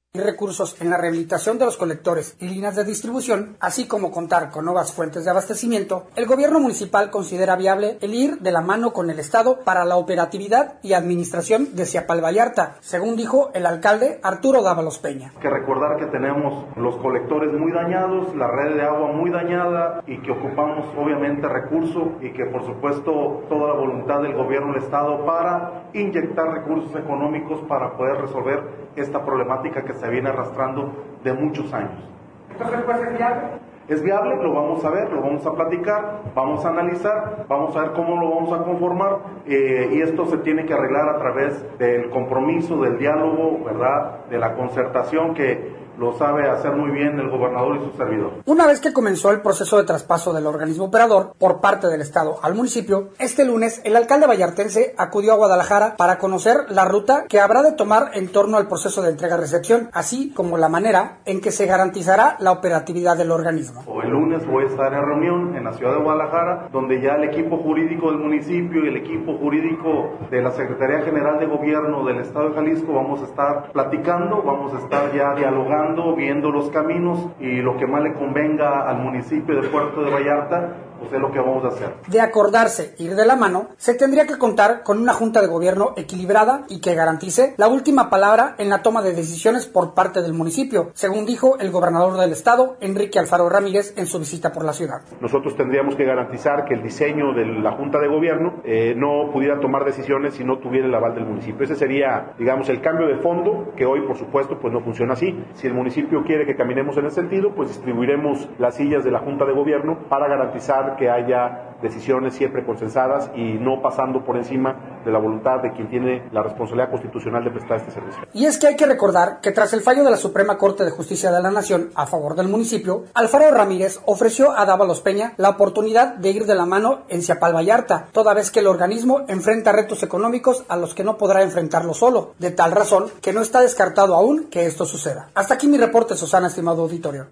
y recursos en la rehabilitación de los colectores y líneas de distribución, así como contar con nuevas fuentes de abastecimiento, el gobierno municipal considera viable el ir de la mano con el Estado para la operatividad y administración de Ciapal Vallarta, según dijo el alcalde Arturo Dávalos Peña. Que recordar que tenemos los colectores muy dañados, la red de agua muy dañada y que ocupamos obviamente recursos y que por supuesto toda la voluntad del gobierno del Estado para inyectar recursos económicos para poder resolver esta problemática que se viene arrastrando de muchos años. ¿Entonces puede ser viable? Es viable, lo vamos a ver, lo vamos a platicar, vamos a analizar, vamos a ver cómo lo vamos a conformar eh, y esto se tiene que arreglar a través del compromiso, del diálogo, ¿verdad?, de la concertación que lo sabe hacer muy bien el gobernador y su servidor. Una vez que comenzó el proceso de traspaso del organismo operador por parte del Estado al municipio, este lunes el alcalde vallartense acudió a Guadalajara para conocer la ruta que habrá de tomar en torno al proceso de entrega-recepción, así como la manera en que se garantizará la operatividad del organismo. O el lunes voy a estar en reunión en la ciudad de Guadalajara, donde ya el equipo jurídico del municipio y el equipo jurídico de la Secretaría General de Gobierno del Estado de Jalisco vamos a estar platicando, vamos a estar ya dialogando, viendo los caminos y lo que más le convenga al municipio de Puerto de Vallarta, pues es lo que vamos a hacer. De acordarse ir de la mano, se tendría que contar con una junta de gobierno equilibrada y que garantice la última palabra en la toma de decisiones por parte del municipio, según dijo el gobernador del estado, Enrique Alfaro Ramírez, en su visita por la ciudad. Nosotros tendríamos que garantizar que el diseño de la junta de gobierno eh, no pudiera tomar decisiones si no tuviera el aval del municipio. Ese sería, digamos, el cambio de fondo, que hoy, por supuesto, pues no funciona así. Si el municipio quiere que caminemos en ese sentido, pues distribuiremos las sillas de la junta de gobierno para garantizar que haya decisiones siempre consensadas y no pasando por encima de la voluntad de quien tiene la responsabilidad constitucional de prestar este servicio. Y es que hay que recordar que tras el fallo de la Suprema Corte de Justicia de la Nación a favor del municipio, Alfaro Ramírez ofreció a Dávalos Peña la oportunidad de ir de la mano en Ciapal Vallarta, toda vez que el organismo enfrenta retos económicos a los que no podrá enfrentarlo solo, de tal razón que no está descartado aún que esto suceda. Hasta aquí mi reporte, Susana, estimado auditorio.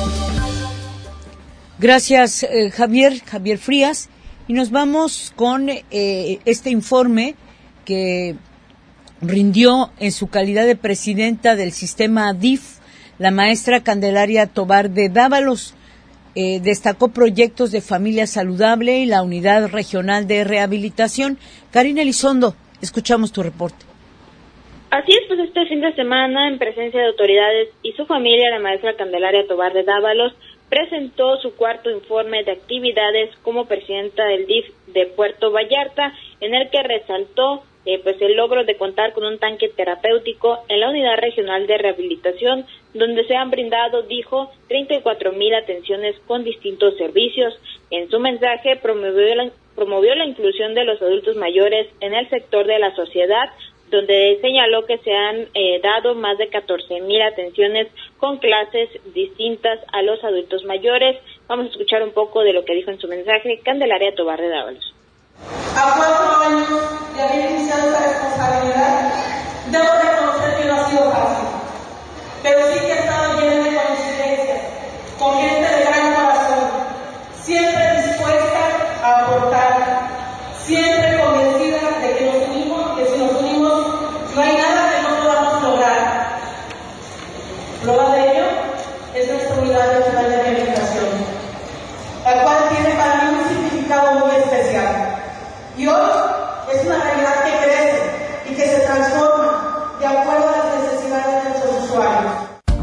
Gracias, eh, Javier, Javier Frías. Y nos vamos con eh, este informe que rindió en su calidad de presidenta del sistema D I F, la maestra Candelaria Tobar de Dávalos. Eh, destacó proyectos de familia saludable y la unidad regional de rehabilitación. Karina Elizondo, escuchamos tu reporte. Así es, pues este fin de semana, en presencia de autoridades y su familia, la maestra Candelaria Tobar de Dávalos presentó su cuarto informe de actividades como presidenta del D I F de Puerto Vallarta, en el que resaltó eh, pues el logro de contar con un tanque terapéutico en la unidad regional de rehabilitación, donde se han brindado, dijo, treinta y cuatro mil atenciones con distintos servicios. En su mensaje promovió la, promovió la inclusión de los adultos mayores en el sector de la sociedad, donde señaló que se han eh, dado más de catorce mil atenciones con clases distintas a los adultos mayores. Vamos a escuchar un poco de lo que dijo en su mensaje Candelaria Tobar de Dávalos. A cuatro años de haber iniciado esta responsabilidad, debo reconocer que no ha sido fácil, pero sí que ha estado llena de coincidencias, con gente de gran corazón, siempre dispuesta a aportar, siempre convencida de que nos unimos, que si nos unimos no hay nada que no podamos lograr. Prueba de ello es nuestra unidad nacional de rehabilitación, la cual tiene para mí un significado muy especial. Y hoy es una realidad que crece y que se transforma de acuerdo a las necesidades de nuestros usuarios.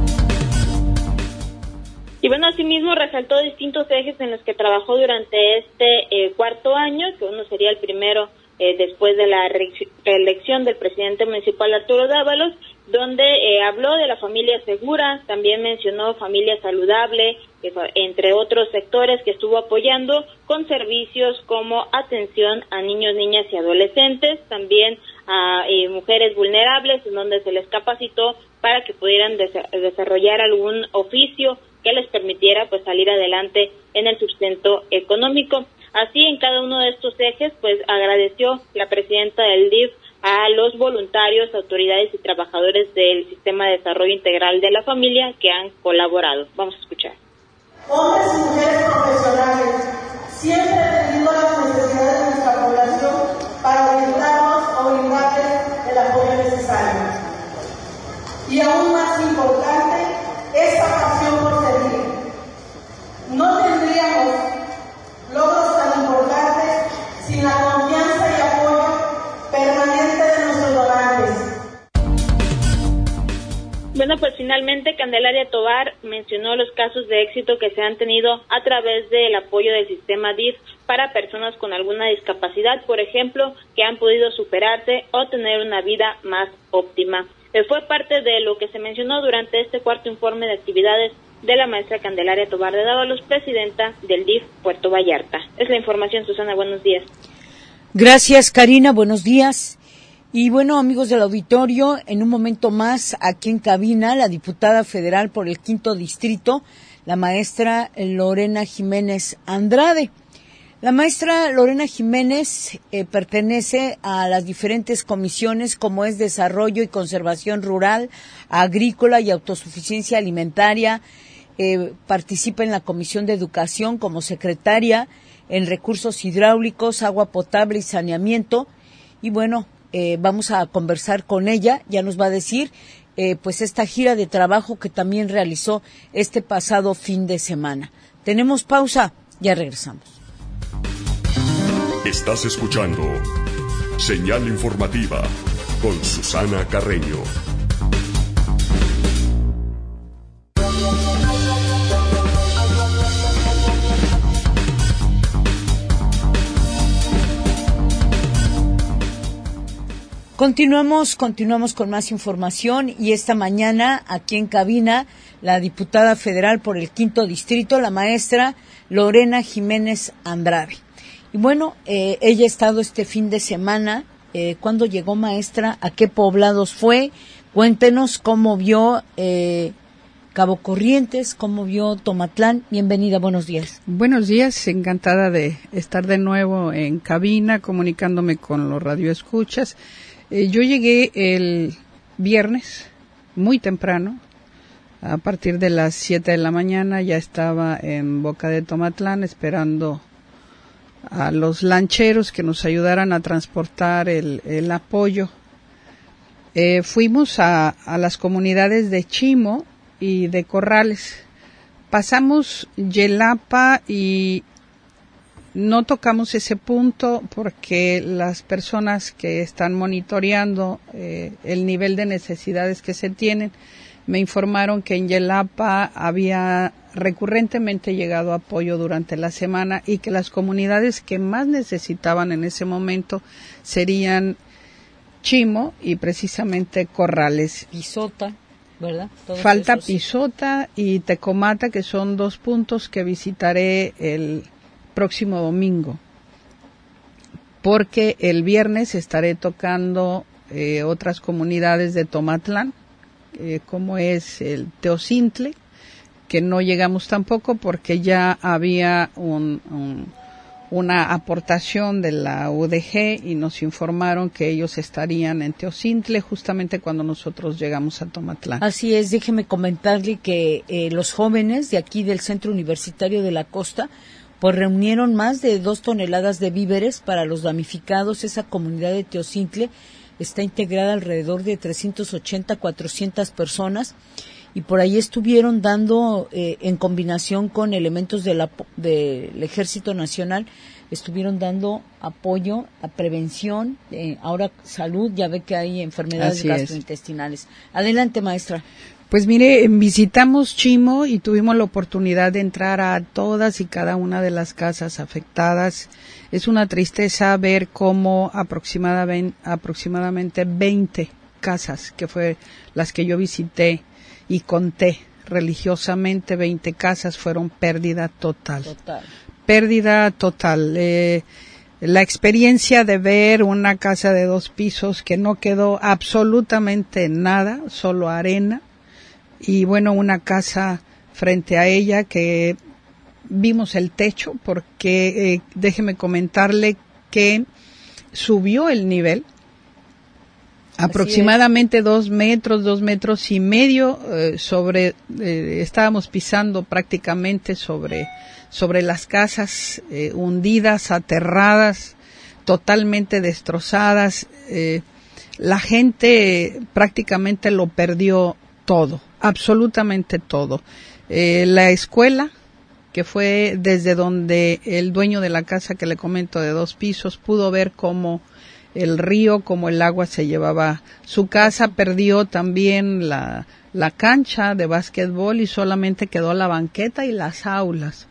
Y bueno, asimismo resaltó distintos ejes en los que trabajó durante este eh, cuarto año, que uno sería el primero eh, después de la reelección del presidente municipal Arturo Dávalos, donde eh, habló de la familia segura, también mencionó familia saludable, eh, entre otros sectores que estuvo apoyando con servicios como atención a niños, niñas y adolescentes, también a eh, mujeres vulnerables, en donde se les capacitó para que pudieran des- desarrollar algún oficio que les permitiera pues salir adelante en el sustento económico. Así, en cada uno de estos ejes, pues agradeció la presidenta del D I F a los voluntarios, autoridades y trabajadores del Sistema de Desarrollo Integral de la Familia que han colaborado. Vamos a escuchar. Hombres y mujeres profesionales, siempre atendiendo las necesidades de nuestra población para orientarnos o brindarles el apoyo necesario. Y aún más importante, Bueno, pues finalmente Candelaria Tovar mencionó los casos de éxito que se han tenido a través del apoyo del sistema D I F para personas con alguna discapacidad, por ejemplo, que han podido superarse o tener una vida más óptima. Eh, fue parte de lo que se mencionó durante este cuarto informe de actividades de la maestra Candelaria Tovar de Dávalos, presidenta del D I F Puerto Vallarta. Es la información, Susana, buenos días. Gracias, Karina, buenos días. Y bueno, amigos del auditorio, en un momento más, aquí en cabina, la diputada federal por el quinto distrito, la maestra Lorena Jiménez Andrade. La maestra Lorena Jiménez eh, pertenece a las diferentes comisiones como es Desarrollo y Conservación Rural, Agrícola y Autosuficiencia Alimentaria. Eh, participa en la Comisión de Educación como secretaria en Recursos Hidráulicos, Agua Potable y Saneamiento. Y bueno, eh, vamos a conversar con ella, ya nos va a decir eh, pues esta gira de trabajo que también realizó este pasado fin de semana. Tenemos pausa, ya regresamos. Estás escuchando Señal Informativa con Susana Carreño. Continuamos, continuamos con más información y esta mañana aquí en cabina la diputada federal por el quinto distrito, la maestra Lorena Jiménez Andrade. Y bueno, eh, ella ha estado este fin de semana. Eh, ¿Cuándo llegó, maestra? ¿A qué poblados fue? Cuéntenos cómo vio eh, Cabo Corrientes, cómo vio Tomatlán. Bienvenida, buenos días. Buenos días, encantada de estar de nuevo en cabina, comunicándome con los radioescuchas. Eh, yo llegué el viernes, muy temprano, a partir de las siete de la mañana, ya estaba en Boca de Tomatlán esperando a los lancheros que nos ayudaran a transportar el, el apoyo. Eh, fuimos a, a las comunidades de Chimo y de Corrales. Pasamos Yelapa y no tocamos ese punto porque las personas que están monitoreando eh, el nivel de necesidades que se tienen me informaron que en Yelapa había recurrentemente llegado apoyo durante la semana y que las comunidades que más necesitaban en ese momento serían Chimo y precisamente Corrales. Pisota, ¿verdad? Todos Falta esos, sí. Pisota y Tecomata, que son dos puntos que visitaré el próximo domingo, porque el viernes estaré tocando eh, otras comunidades de Tomatlán, eh, como es el Teocintle, que no llegamos tampoco porque ya había un, un, una aportación de la U D G y nos informaron que ellos estarían en Teocintle justamente cuando nosotros llegamos a Tomatlán. Así es, déjeme comentarle que eh, los jóvenes de aquí del Centro Universitario de la Costa pues reunieron más de dos toneladas de víveres para los damnificados. Esa comunidad de Teocintle está integrada alrededor de trescientos ochenta, cuatrocientas personas y por ahí estuvieron dando, eh, en combinación con elementos de la, del Ejército Nacional, estuvieron dando apoyo a prevención, eh, ahora salud, ya ve que hay enfermedades Así gastrointestinales. Es. Adelante, maestra. Pues mire, visitamos Chimo y tuvimos la oportunidad de entrar a todas y cada una de las casas afectadas. Es una tristeza ver cómo aproximadamente, aproximadamente veinte casas, que fue las que yo visité y conté religiosamente, veinte casas fueron pérdida total. Total. Pérdida total. Eh, la experiencia de ver una casa de dos pisos que no quedó absolutamente nada, solo arena. Y bueno, una casa frente a ella que vimos el techo porque eh, déjeme comentarle que subió el nivel aproximadamente dos metros, dos metros y medio eh, sobre, eh, estábamos pisando prácticamente sobre, sobre las casas eh, hundidas, aterradas, totalmente destrozadas. Eh, la gente prácticamente lo perdió todo. Absolutamente todo. Eh, la escuela, que fue desde donde el dueño de la casa que le comento de dos pisos pudo ver cómo el río, como el agua se llevaba su casa, perdió también la, la cancha de básquetbol y solamente quedó la banqueta y las aulas.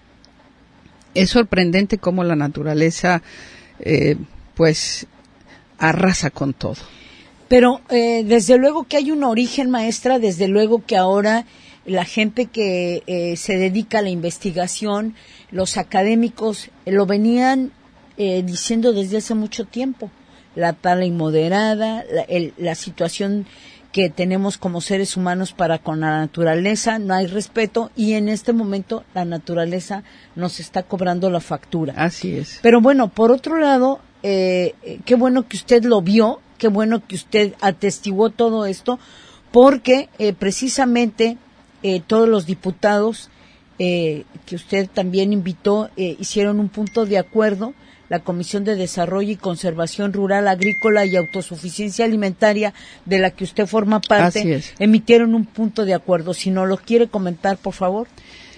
Es sorprendente cómo la naturaleza, eh, pues, arrasa con todo. Pero eh, desde luego que hay un origen, maestra, desde luego que ahora la gente que eh, se dedica a la investigación, los académicos, eh, lo venían eh, diciendo desde hace mucho tiempo. La tala inmoderada, la, el, la situación que tenemos como seres humanos para con la naturaleza, no hay respeto y en este momento la naturaleza nos está cobrando la factura. Así es. Pero bueno, por otro lado, eh, qué bueno que usted lo vio, qué bueno que usted atestiguó todo esto, porque eh, precisamente eh, todos los diputados eh, que usted también invitó eh, hicieron un punto de acuerdo. La Comisión de Desarrollo y Conservación Rural, Agrícola y Autosuficiencia Alimentaria, de la que usted forma parte, emitieron un punto de acuerdo. Si no lo quiere comentar, por favor.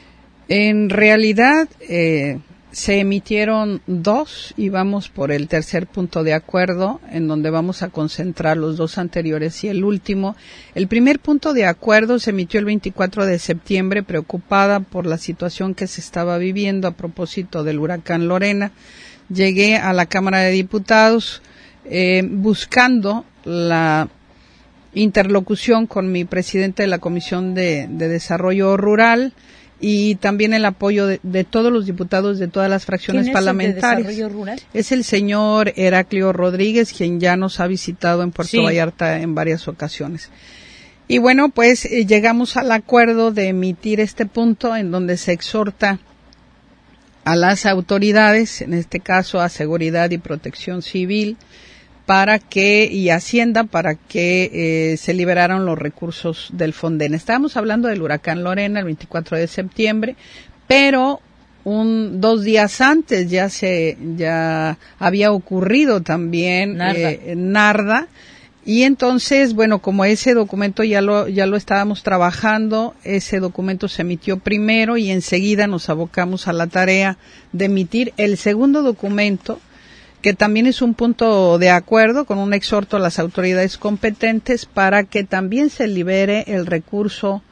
En realidad, eh, se emitieron dos y vamos por el tercer punto de acuerdo, en donde vamos a concentrar los dos anteriores y el último. El primer punto de acuerdo se emitió el veinticuatro de septiembre, preocupada por la situación que se estaba viviendo a propósito del huracán Lorena. Llegué a la Cámara de Diputados eh, buscando la interlocución con mi presidente de la Comisión de, de Desarrollo Rural y también el apoyo de, de todos los diputados de todas las fracciones ¿Quién es parlamentarias. el de Desarrollo Rural? Es el señor Heraclio Rodríguez, quien ya nos ha visitado en Puerto sí. Vallarta en varias ocasiones. Y bueno, pues eh, llegamos al acuerdo de emitir este punto en donde se exhorta a las autoridades, en este caso a Seguridad y Protección Civil, para que, y Hacienda, para que eh, se liberaran los recursos del Fonden. Estábamos hablando del huracán Lorena el veinticuatro de septiembre, pero un dos días antes ya se ya había ocurrido también Narda. Eh, Narda. Y entonces, bueno, como ese documento ya lo ya lo estábamos trabajando, ese documento se emitió primero y enseguida nos abocamos a la tarea de emitir el segundo documento, que también es un punto de acuerdo con un exhorto a las autoridades competentes para que también se libere el recurso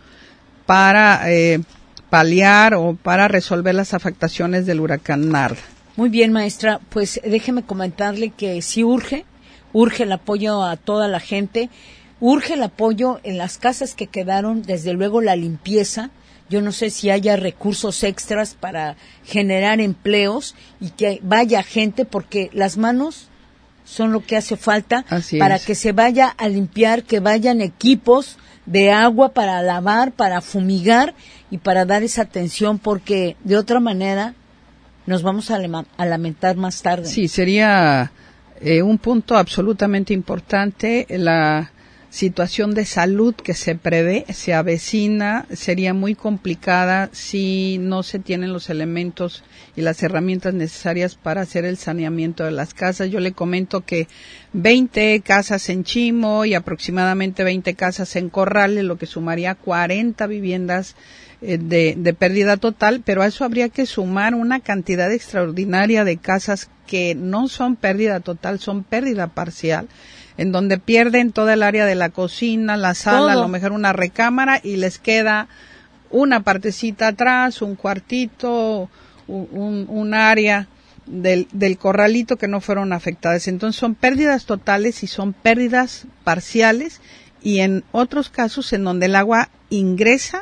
para eh, paliar o para resolver las afectaciones del huracán Narda. Muy bien, maestra, pues déjeme comentarle que sí urge Urge el apoyo a toda la gente, urge el apoyo en las casas que quedaron, desde luego la limpieza. Yo no sé si haya recursos extras para generar empleos y que vaya gente, porque las manos son lo que hace falta Así para es. que se vaya a limpiar, que vayan equipos de agua para lavar, para fumigar y para dar esa atención, porque de otra manera nos vamos a, lema- a lamentar más tarde. Sí, sería Eh, un punto absolutamente importante, la situación de salud que se prevé, se avecina, sería muy complicada si no se tienen los elementos y las herramientas necesarias para hacer el saneamiento de las casas. Yo le comento que veinte casas en Chimo y aproximadamente veinte casas en Corrales, lo que sumaría cuarenta viviendas eh, de, de pérdida total, pero a eso habría que sumar una cantidad extraordinaria de casas que no son pérdida total, son pérdida parcial, en donde pierden toda el área de la cocina, la sala, Todo. a lo mejor una recámara, y les queda una partecita atrás, un cuartito, un, un, un área del, del corralito que no fueron afectadas. Entonces son pérdidas totales y son pérdidas parciales, y en otros casos en donde el agua ingresa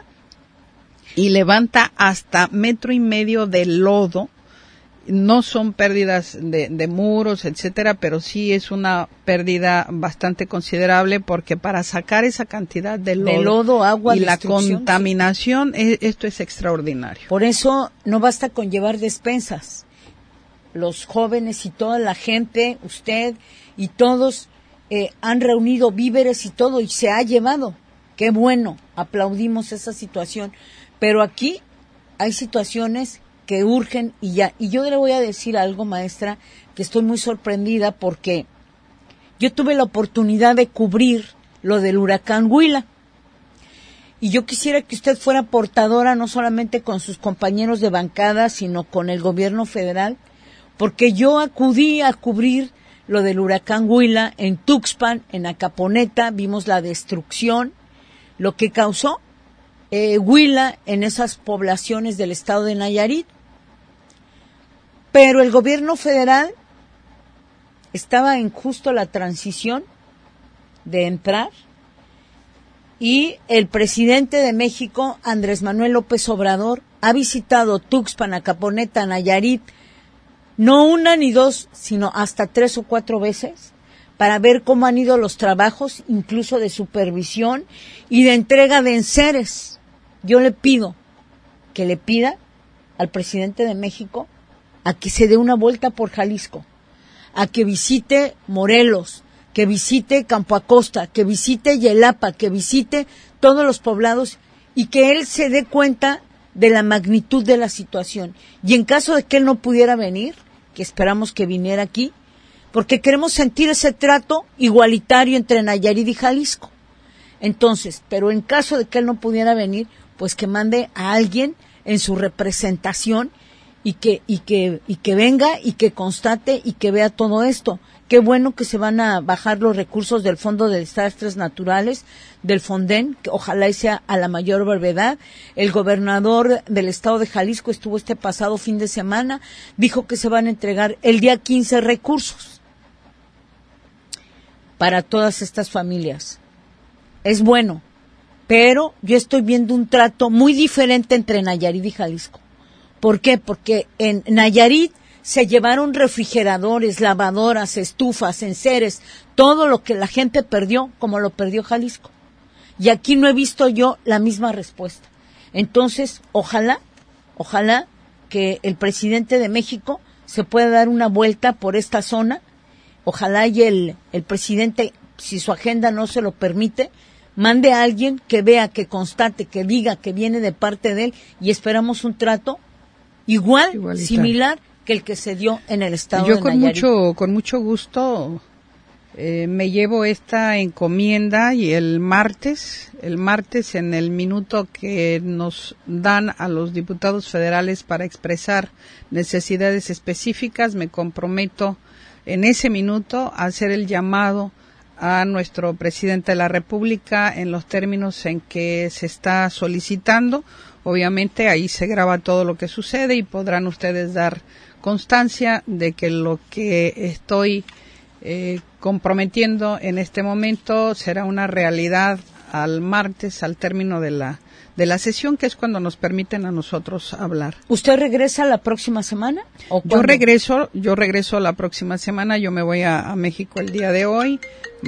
y levanta hasta metro y medio de lodo. No son pérdidas de, de muros, etcétera, pero sí es una pérdida bastante considerable, porque para sacar esa cantidad de lodo, de lodo agua, y la contaminación, sí. Esto es extraordinario. Por eso no basta con llevar despensas. Los jóvenes y toda la gente, usted y todos eh, han reunido víveres y todo y se ha llevado. Qué bueno, aplaudimos esa situación. Pero aquí hay situaciones que urgen y ya. Y yo le voy a decir algo, maestra, que estoy muy sorprendida porque yo tuve la oportunidad de cubrir lo del huracán Huila. Y yo quisiera que usted fuera portadora no solamente con sus compañeros de bancada, sino con el gobierno federal, porque yo acudí a cubrir lo del huracán Huila en Tuxpan, en Acaponeta, vimos la destrucción, lo que causó eh, Huila en esas poblaciones del estado de Nayarit. Pero el gobierno federal estaba en justo la transición de entrar y el presidente de México, Andrés Manuel López Obrador, ha visitado Tuxpan, Acaponeta, Nayarit, no una ni dos, sino hasta tres o cuatro veces, para ver cómo han ido los trabajos, incluso de supervisión y de entrega de enseres. Yo le pido que le pida al presidente de México a que se dé una vuelta por Jalisco, a que visite Morelos, que visite Campo Acosta, que visite Yelapa, que visite todos los poblados y que él se dé cuenta de la magnitud de la situación. Y en caso de que él no pudiera venir, que esperamos que viniera aquí, porque queremos sentir ese trato igualitario entre Nayarit y Jalisco. Entonces, pero en caso de que él no pudiera venir, pues que mande a alguien en su representación y que y que y que venga y que constate y que vea todo esto. Qué bueno que se van a bajar los recursos del Fondo de Desastres Naturales, del Fonden, que ojalá sea a la mayor brevedad. El gobernador del estado de Jalisco estuvo este pasado fin de semana, dijo que se van a entregar el día quince recursos para todas estas familias. Es bueno, pero yo estoy viendo un trato muy diferente entre Nayarit y Jalisco. ¿Por qué? Porque en Nayarit se llevaron refrigeradores, lavadoras, estufas, enseres, todo lo que la gente perdió, como lo perdió Jalisco. Y aquí no he visto yo la misma respuesta. Entonces, ojalá, ojalá que el presidente de México se pueda dar una vuelta por esta zona. Ojalá y el, el presidente, si su agenda no se lo permite, mande a alguien que vea, que constate, que diga que viene de parte de él y esperamos un trato igual, Igualita. similar que el que se dio en el estado Yo de con Nayarit. mucho con mucho gusto eh, me llevo esta encomienda y el martes, el martes en el minuto que nos dan a los diputados federales para expresar necesidades específicas, me comprometo en ese minuto a hacer el llamado a nuestro presidente de la República en los términos en que se está solicitando. Obviamente ahí se graba todo lo que sucede y podrán ustedes dar constancia de que lo que estoy eh, comprometiendo en este momento será una realidad al martes, al término de la de la sesión, que es cuando nos permiten a nosotros hablar. ¿Usted regresa la próxima semana? ¿O yo regreso, yo regreso la próxima semana, yo me voy a, a México el día de hoy,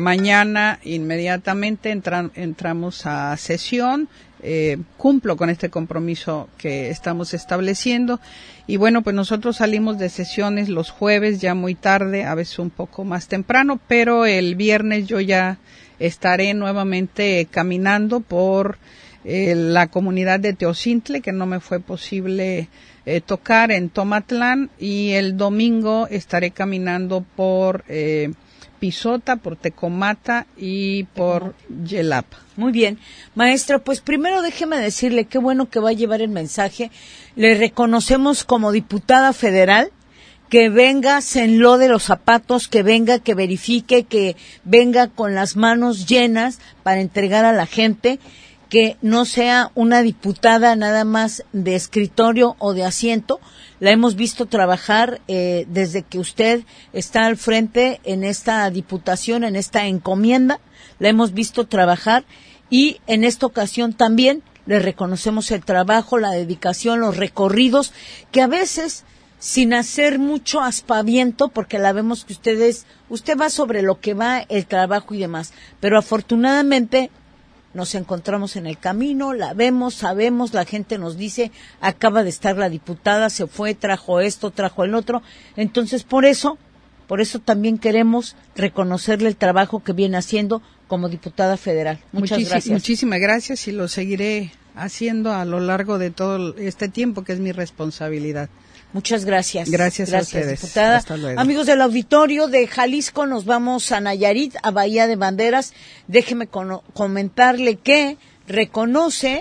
mañana inmediatamente entran, entramos a sesión, eh, cumplo con este compromiso que estamos estableciendo y bueno, pues nosotros salimos de sesiones los jueves ya muy tarde, a veces un poco más temprano, pero el viernes yo ya estaré nuevamente caminando por Eh, la comunidad de Teocintle, que no me fue posible eh, tocar en Tomatlán, y el domingo estaré caminando por eh, Pisota, por Tecomata y por Yelapa. Muy bien. Maestra, pues primero déjeme decirle qué bueno que va a llevar el mensaje. Le reconocemos como diputada federal, que venga, se enlode los zapatos, que venga, que verifique, que venga con las manos llenas para entregar a la gente, que no sea una diputada nada más de escritorio o de asiento. La hemos visto trabajar eh, desde que usted está al frente en esta diputación, en esta encomienda. La hemos visto trabajar y en esta ocasión también le reconocemos el trabajo, la dedicación, los recorridos, que a veces sin hacer mucho aspaviento, porque la vemos que ustedes, usted va sobre lo que va el trabajo y demás, pero afortunadamente nos encontramos en el camino, la vemos, sabemos, la gente nos dice, acaba de estar la diputada, se fue, trajo esto, trajo el otro. Entonces, por eso, por eso también queremos reconocerle el trabajo que viene haciendo como diputada federal. Muchas Muchis- gracias. Muchísimas gracias y lo seguiré haciendo a lo largo de todo este tiempo que es mi responsabilidad. Muchas gracias. Gracias, gracias a ustedes. Diputada. Hasta luego. Amigos del auditorio de Jalisco, nos vamos a Nayarit, a Bahía de Banderas. Déjeme con- comentarle que reconoce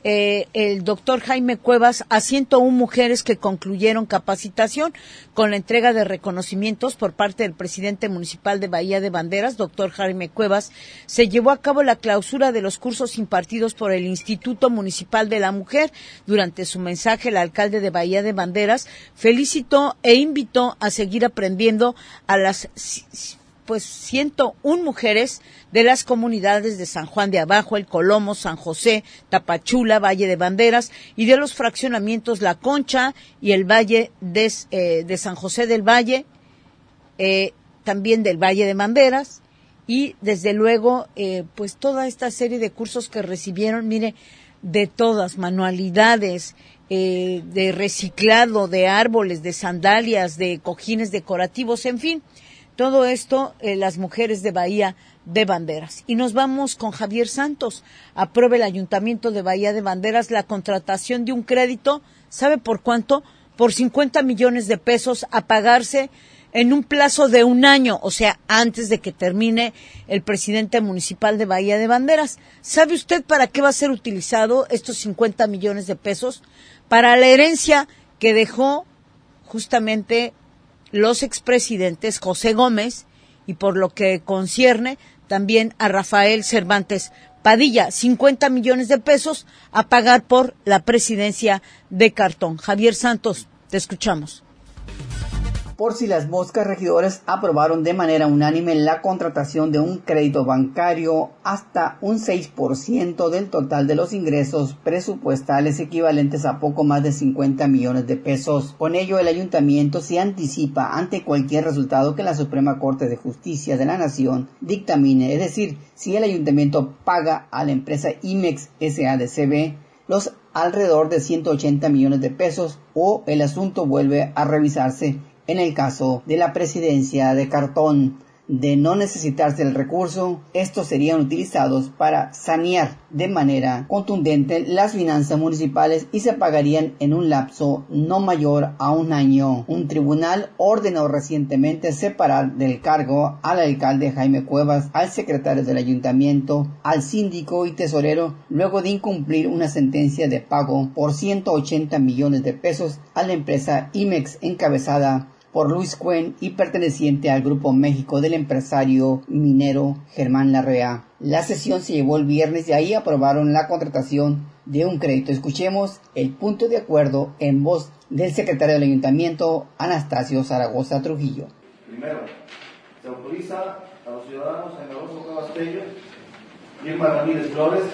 eh, el doctor Jaime Cuevas a ciento una mujeres que concluyeron capacitación con la entrega de reconocimientos por parte del presidente municipal de Bahía de Banderas, doctor Jaime Cuevas. Se llevó a cabo la clausura de los cursos impartidos por el Instituto Municipal de la Mujer. Durante su mensaje, el alcalde de Bahía de Banderas felicitó e invitó a seguir aprendiendo a las pues ciento una mujeres de las comunidades de San Juan de Abajo, El Colomo, San José, Tapachula, Valle de Banderas y de los fraccionamientos La Concha y el Valle de, eh, de San José del Valle, eh, también del Valle de Banderas y desde luego eh, pues toda esta serie de cursos que recibieron, mire, de todas, manualidades, eh, de reciclado, de árboles, de sandalias, de cojines decorativos, en fin. Todo esto, eh, las mujeres de Bahía de Banderas. Y nos vamos con Javier Santos. Aprueba el Ayuntamiento de Bahía de Banderas la contratación de un crédito, ¿sabe por cuánto? Por cincuenta millones de pesos a pagarse en un plazo de un año, o sea, antes de que termine el presidente municipal de Bahía de Banderas. ¿Sabe usted para qué va a ser utilizado estos cincuenta millones de pesos? Para la herencia que dejó justamente los expresidentes José Gómez y por lo que concierne también a Rafael Cervantes Padilla, cincuenta millones de pesos a pagar por la presidencia de cartón. Javier Santos, te escuchamos. Por si las moscas, regidores aprobaron de manera unánime la contratación de un crédito bancario hasta un seis por ciento del total de los ingresos presupuestales, equivalentes a poco más de cincuenta millones de pesos. Con ello, el ayuntamiento se anticipa ante cualquier resultado que la Suprema Corte de Justicia de la Nación dictamine, es decir, si el ayuntamiento paga a la empresa IMEX S A de C B los alrededor de ciento ochenta millones de pesos o el asunto vuelve a revisarse. En el caso de la presidencia de cartón, de no necesitarse el recurso, estos serían utilizados para sanear de manera contundente las finanzas municipales y se pagarían en un lapso no mayor a un año. Un tribunal ordenó recientemente separar del cargo al alcalde Jaime Cuevas, al secretario del ayuntamiento, al síndico y tesorero, luego de incumplir una sentencia de pago por ciento ochenta millones de pesos a la empresa IMEX encabezada por Luis Cuen y perteneciente al Grupo México del empresario minero Germán Larrea. La sesión se llevó el viernes y ahí aprobaron la contratación de un crédito. Escuchemos el punto de acuerdo en voz del secretario del ayuntamiento, Anastasio Zaragoza Trujillo. Primero, se autoriza a los ciudadanos Generoso Cuevas Tello, Irma Ramírez Flores,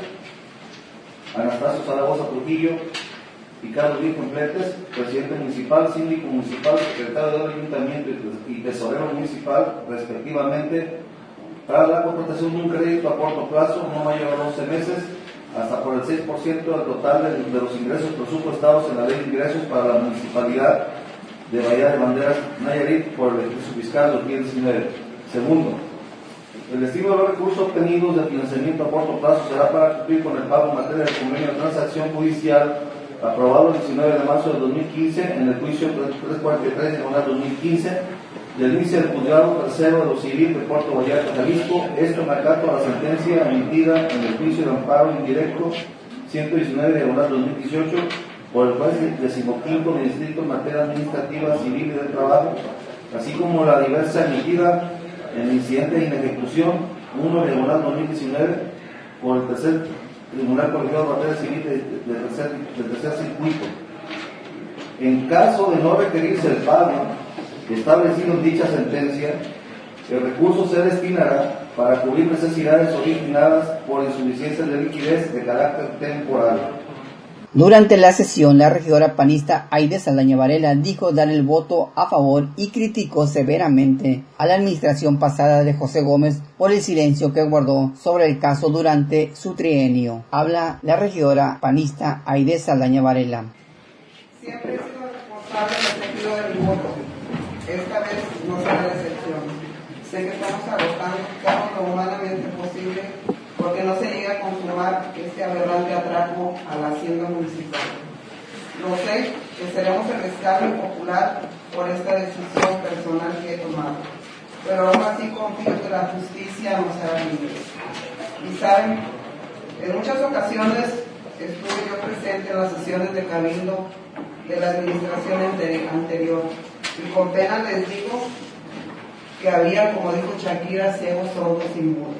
Anastasio Zaragoza Trujillo y Carlos Luis Completes, presidente municipal, síndico municipal, secretario del ayuntamiento y tesorero municipal, respectivamente, para la contratación de un crédito a corto plazo, no mayor a doce meses, hasta por el seis por ciento del total de, de los ingresos presupuestados en la ley de ingresos para la municipalidad de Bahía de Banderas, Nayarit, por el ejercicio fiscal dos mil diecinueve. Segundo, el destino de los recursos obtenidos de financiamiento a corto plazo será para cumplir con el pago en materia de convenio de transacción judicial aprobado el diecinueve de marzo de dos mil quince en el juicio trescientos cuarenta y tres de dos mil quince del inicio del juzgado tercero de lo civil de Puerto Vallarta, Jalisco, esto en acato a la sentencia emitida en el juicio de amparo indirecto ciento diecinueve de dos mil dieciocho por el juez decimoquinto de distrito en materia administrativa, civil y del trabajo, así como la diversa emitida en el incidente de inejecución uno de dos mil diecinueve por el tercer Tribunal Colegiado de Materia Civil de, de, de, tercer, de tercer circuito. En caso de no requerirse el pago establecido en dicha sentencia, el recurso se destinará para cubrir necesidades originadas por insuficiencia de liquidez de carácter temporal. Durante la sesión, la regidora panista Aide Saldaña Varela dijo dar el voto a favor y criticó severamente a la administración pasada de José Gómez por el silencio que guardó sobre el caso durante su trienio. Habla la regidora panista Aide Saldaña Varela. Siempre he sido responsable del sentido de mi voto. Esta vez no será la excepción. Sé que estamos agotando todo lo humanamente posible porque no se llega a consumar este aberrante atraco a la hacienda municipal. Lo sé que seremos el rescate popular por esta decisión personal que he tomado, pero aún así confío que la justicia nos hará libres. Y saben, en muchas ocasiones estuve yo presente en las sesiones de cabildo de la administración anterior y con pena les digo que había, como dijo Shakira, ciegos, sordos y mudos.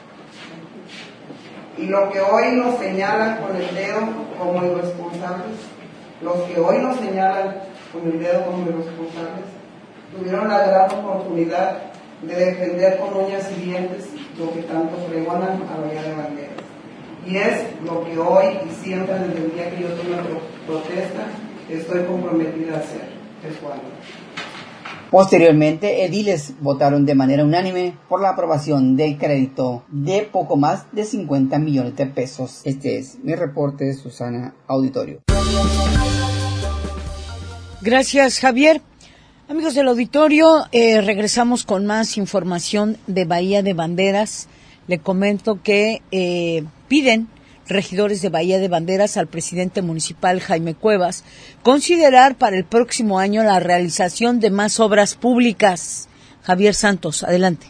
Y lo que hoy nos señalan con el dedo como irresponsables, los que hoy nos señalan con el dedo como irresponsables, tuvieron la gran oportunidad de defender con uñas y dientes lo que tanto pregonan a Bahía de Banderas. Y es lo que hoy y siempre desde el día que yo tuve una protesta estoy comprometida a hacer. Es cuando. Posteriormente, ediles votaron de manera unánime por la aprobación del crédito de poco más de cincuenta millones de pesos. Este es mi reporte de Susana Auditorio. Gracias, Javier. Amigos del auditorio, eh, regresamos con más información de Bahía de Banderas. Le comento que eh, piden regidores de Bahía de Banderas al presidente municipal Jaime Cuevas considerar para el próximo año la realización de más obras públicas. Javier Santos, adelante.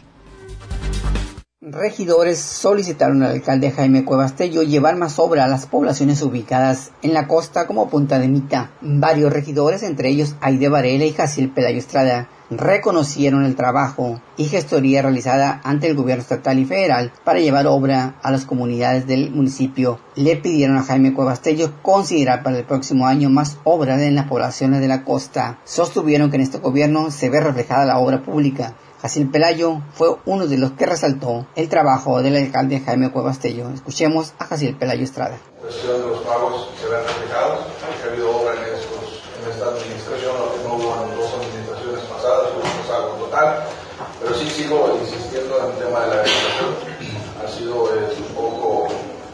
Regidores solicitaron al alcalde Jaime Cuevas Tello llevar más obra a las poblaciones ubicadas en la costa como Punta de Mita. Varios regidores, entre ellos Aide Varela y Jaciel Pelayo Estrada, reconocieron el trabajo y gestoría realizada ante el gobierno estatal y federal para llevar obra a las comunidades del municipio. Le pidieron a Jaime Cuevas Tello considerar para el próximo año más obras en las poblaciones de la costa. Sostuvieron que en este gobierno se ve reflejada la obra pública. Jaciel Pelayo fue uno de los que resaltó el trabajo del alcalde Jaime Cuevas Tello. Escuchemos a Jaciel Pelayo Estrada. La cuestión de los pagos se ven reflejados, porque ha habido obra en, estos, en esta administración, lo que no hubo en dos administraciones pasadas, hubo un pago total, pero sí sigo insistiendo en el tema de la agricultura. Ha sido eh, un poco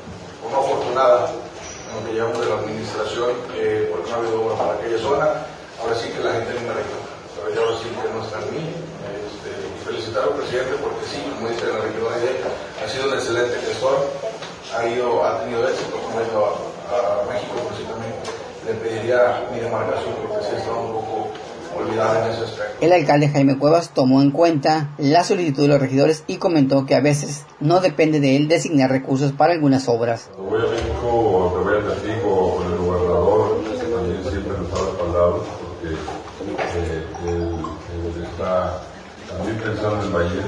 no afortunada en lo que llevamos de la administración, eh, porque no ha habido obra para aquella zona. Ahora sí que la gente no me reclama, pero ya ahora sí que no está en mí. Este, felicitar al presidente porque sí, como dice la regidora, ha sido un excelente gestor, ha ido, ha tenido éxito, como ha ido a, a México, pero sí también le pediría mi demarcación porque sí está un poco olvidada en ese aspecto. El alcalde Jaime Cuevas tomó en cuenta la solicitud de los regidores y comentó que a veces no depende de él designar recursos para algunas obras. Cuando voy a México, te voy a testigo con el gobernador, que también siempre nos ha respaldado, porque eh, él, él está también pensando en Bahía.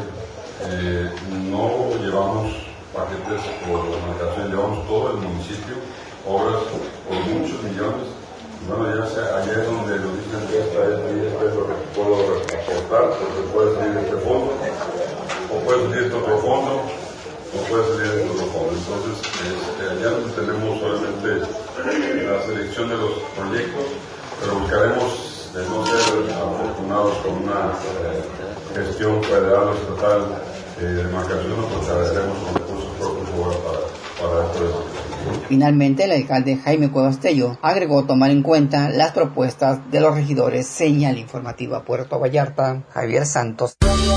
Eh, no llevamos paquetes por demarcación, llevamos todo el municipio, obras por muchos millones. Bueno, ya sea, allá es donde nos dicen que esta es, esta es lo que puedo aportar, porque puede salir de este fondo, o puede salir de otro fondo, o puede salir de otro fondo. Entonces, este, allá donde tenemos solamente la selección de los proyectos, pero buscaremos de no ser afortunados con una eh, gestión federal o estatal eh, de demarcación, pues traeremos con recursos propios para, para esto. Finalmente, el alcalde Jaime Cuevas Tello agregó tomar en cuenta las propuestas de los regidores. Señal informativa Puerto Vallarta, Javier Santos.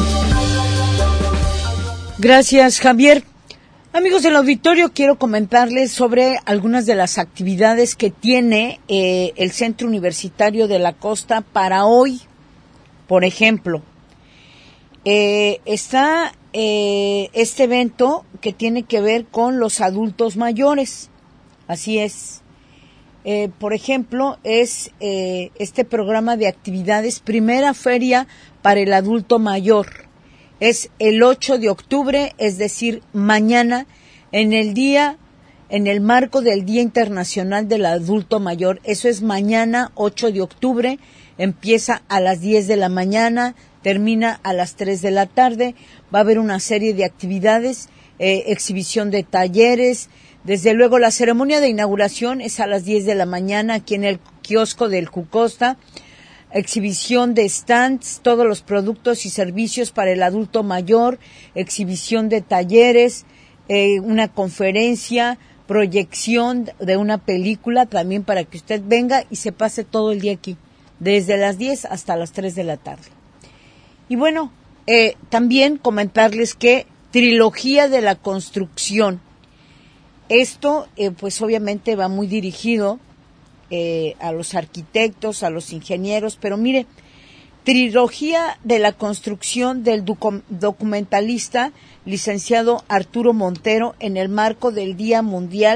Gracias, Javier. Amigos del auditorio, quiero comentarles sobre algunas de las actividades que tiene eh, el Centro Universitario de la Costa para hoy. Por ejemplo, eh, está eh, este evento que tiene que ver con los adultos mayores. Así es. Eh, por ejemplo, es eh, este programa de actividades, primera feria para el adulto mayor. Es el ocho de octubre, es decir, mañana, en el día, en el marco del Día Internacional del Adulto Mayor. Eso es mañana, ocho de octubre, empieza a las diez de la mañana, termina a las tres de la tarde. Va a haber una serie de actividades, eh, exhibición de talleres. Desde luego, la ceremonia de inauguración es a las diez de la mañana aquí en el kiosco del Jucosta. Exhibición de stands, todos los productos y servicios para el adulto mayor, exhibición de talleres, eh, una conferencia, proyección de una película también para que usted venga y se pase todo el día aquí, desde las diez hasta las tres de la tarde. Y bueno, eh, también comentarles que Trilogía de la Construcción, esto eh, pues obviamente va muy dirigido Eh, a los arquitectos, a los ingenieros, pero mire, Trilogía de la Construcción del docu- documentalista licenciado Arturo Montero en el marco del Día Mundial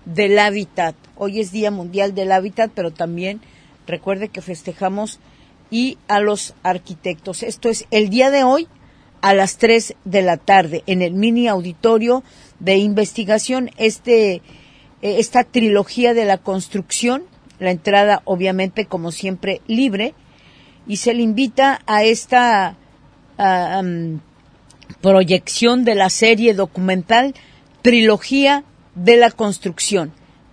del Hábitat. Hoy es Día Mundial del Hábitat, pero también recuerde que festejamos y a los arquitectos. Esto es el día de hoy a las tres de la tarde en el mini auditorio de investigación, este esta trilogía de la construcción, la entrada obviamente como siempre libre, y se le invita a esta uh, um, proyección de la serie documental Trilogía de la Construcción,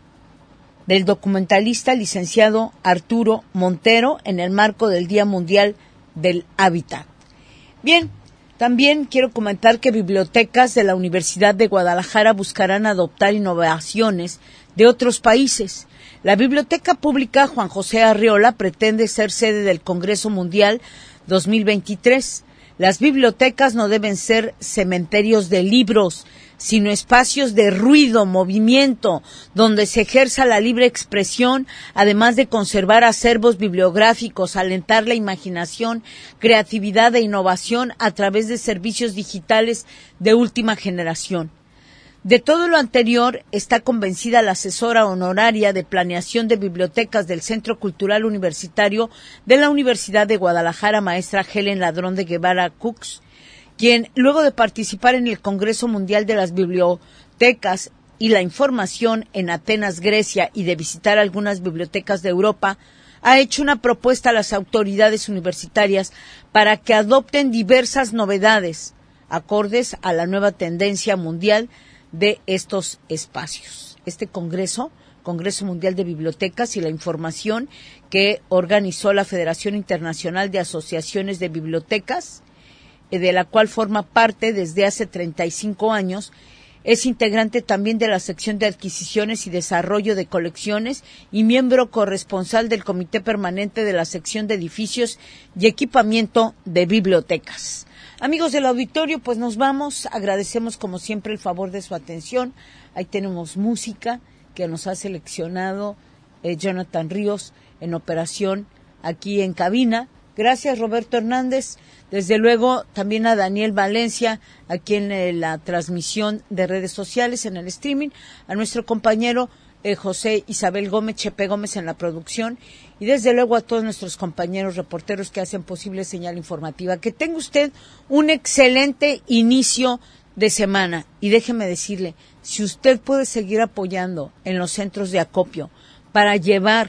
del documentalista licenciado Arturo Montero, en el marco del Día Mundial del Hábitat. Bien, también quiero comentar que bibliotecas de la Universidad de Guadalajara buscarán adoptar innovaciones de otros países. La Biblioteca Pública Juan José Arriola pretende ser sede del Congreso Mundial dos mil veintitrés. Las bibliotecas no deben ser cementerios de libros, sino espacios de ruido, movimiento, donde se ejerza la libre expresión, además de conservar acervos bibliográficos, alentar la imaginación, creatividad e innovación a través de servicios digitales de última generación. De todo lo anterior está convencida la asesora honoraria de planeación de bibliotecas del Centro Cultural Universitario de la Universidad de Guadalajara, maestra Helen Ladrón de Guevara Cooks, quien, luego de participar en el Congreso Mundial de las Bibliotecas y la Información en Atenas, Grecia, y de visitar algunas bibliotecas de Europa, ha hecho una propuesta a las autoridades universitarias para que adopten diversas novedades acordes a la nueva tendencia mundial de estos espacios. Este Congreso, Congreso Mundial de Bibliotecas y la Información, que organizó la Federación Internacional de Asociaciones de Bibliotecas, de la cual forma parte desde hace treinta y cinco años, es integrante también de la sección de adquisiciones y desarrollo de colecciones y miembro corresponsal del Comité Permanente de la sección de edificios y equipamiento de bibliotecas. Amigos del auditorio, pues nos vamos. Agradecemos como siempre el favor de su atención. Ahí tenemos música que nos ha seleccionado eh, Jonathan Ríos en operación aquí en cabina. Gracias, Roberto Hernández. Desde luego, también a Daniel Valencia, aquí en eh, la transmisión de redes sociales, en el streaming. A nuestro compañero eh, José Isabel Gómez, Chepe Gómez en la producción. Y desde luego a todos nuestros compañeros reporteros que hacen posible Señal Informativa. Que tenga usted un excelente inicio de semana. Y déjeme decirle, si usted puede seguir apoyando en los centros de acopio para llevar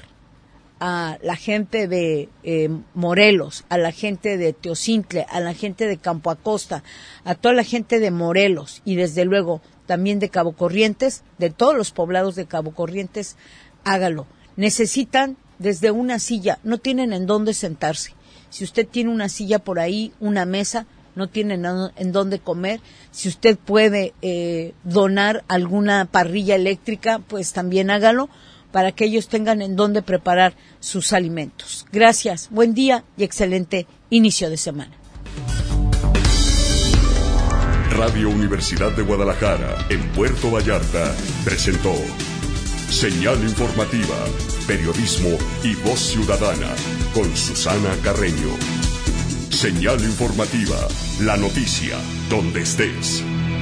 a la gente de eh, Morelos, a la gente de Teocintle, a la gente de Campo Acosta, a toda la gente de Morelos y desde luego también de Cabo Corrientes, de todos los poblados de Cabo Corrientes, hágalo. Necesitan desde una silla, no tienen en dónde sentarse. Si usted tiene una silla por ahí, una mesa, no tienen en dónde comer. Si usted puede eh, donar alguna parrilla eléctrica, pues también hágalo, para que ellos tengan en dónde preparar sus alimentos. Gracias, buen día y excelente inicio de semana. Radio Universidad de Guadalajara, en Puerto Vallarta, presentó Señal Informativa, periodismo y voz ciudadana, con Susana Carreño. Señal Informativa, la noticia, donde estés.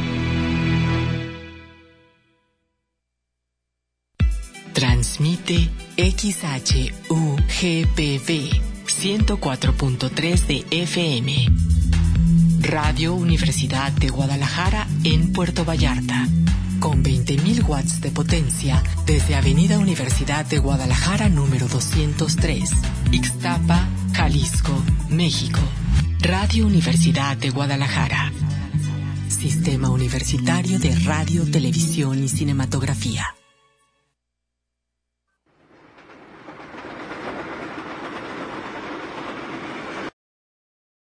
Transmite X H U G P V ciento cuatro punto tres de F M. Radio Universidad de Guadalajara en Puerto Vallarta. Con veinte mil watts de potencia desde Avenida Universidad de Guadalajara número doscientos tres, Ixtapa, Jalisco, México. Radio Universidad de Guadalajara. Sistema Universitario de Radio, Televisión y Cinematografía.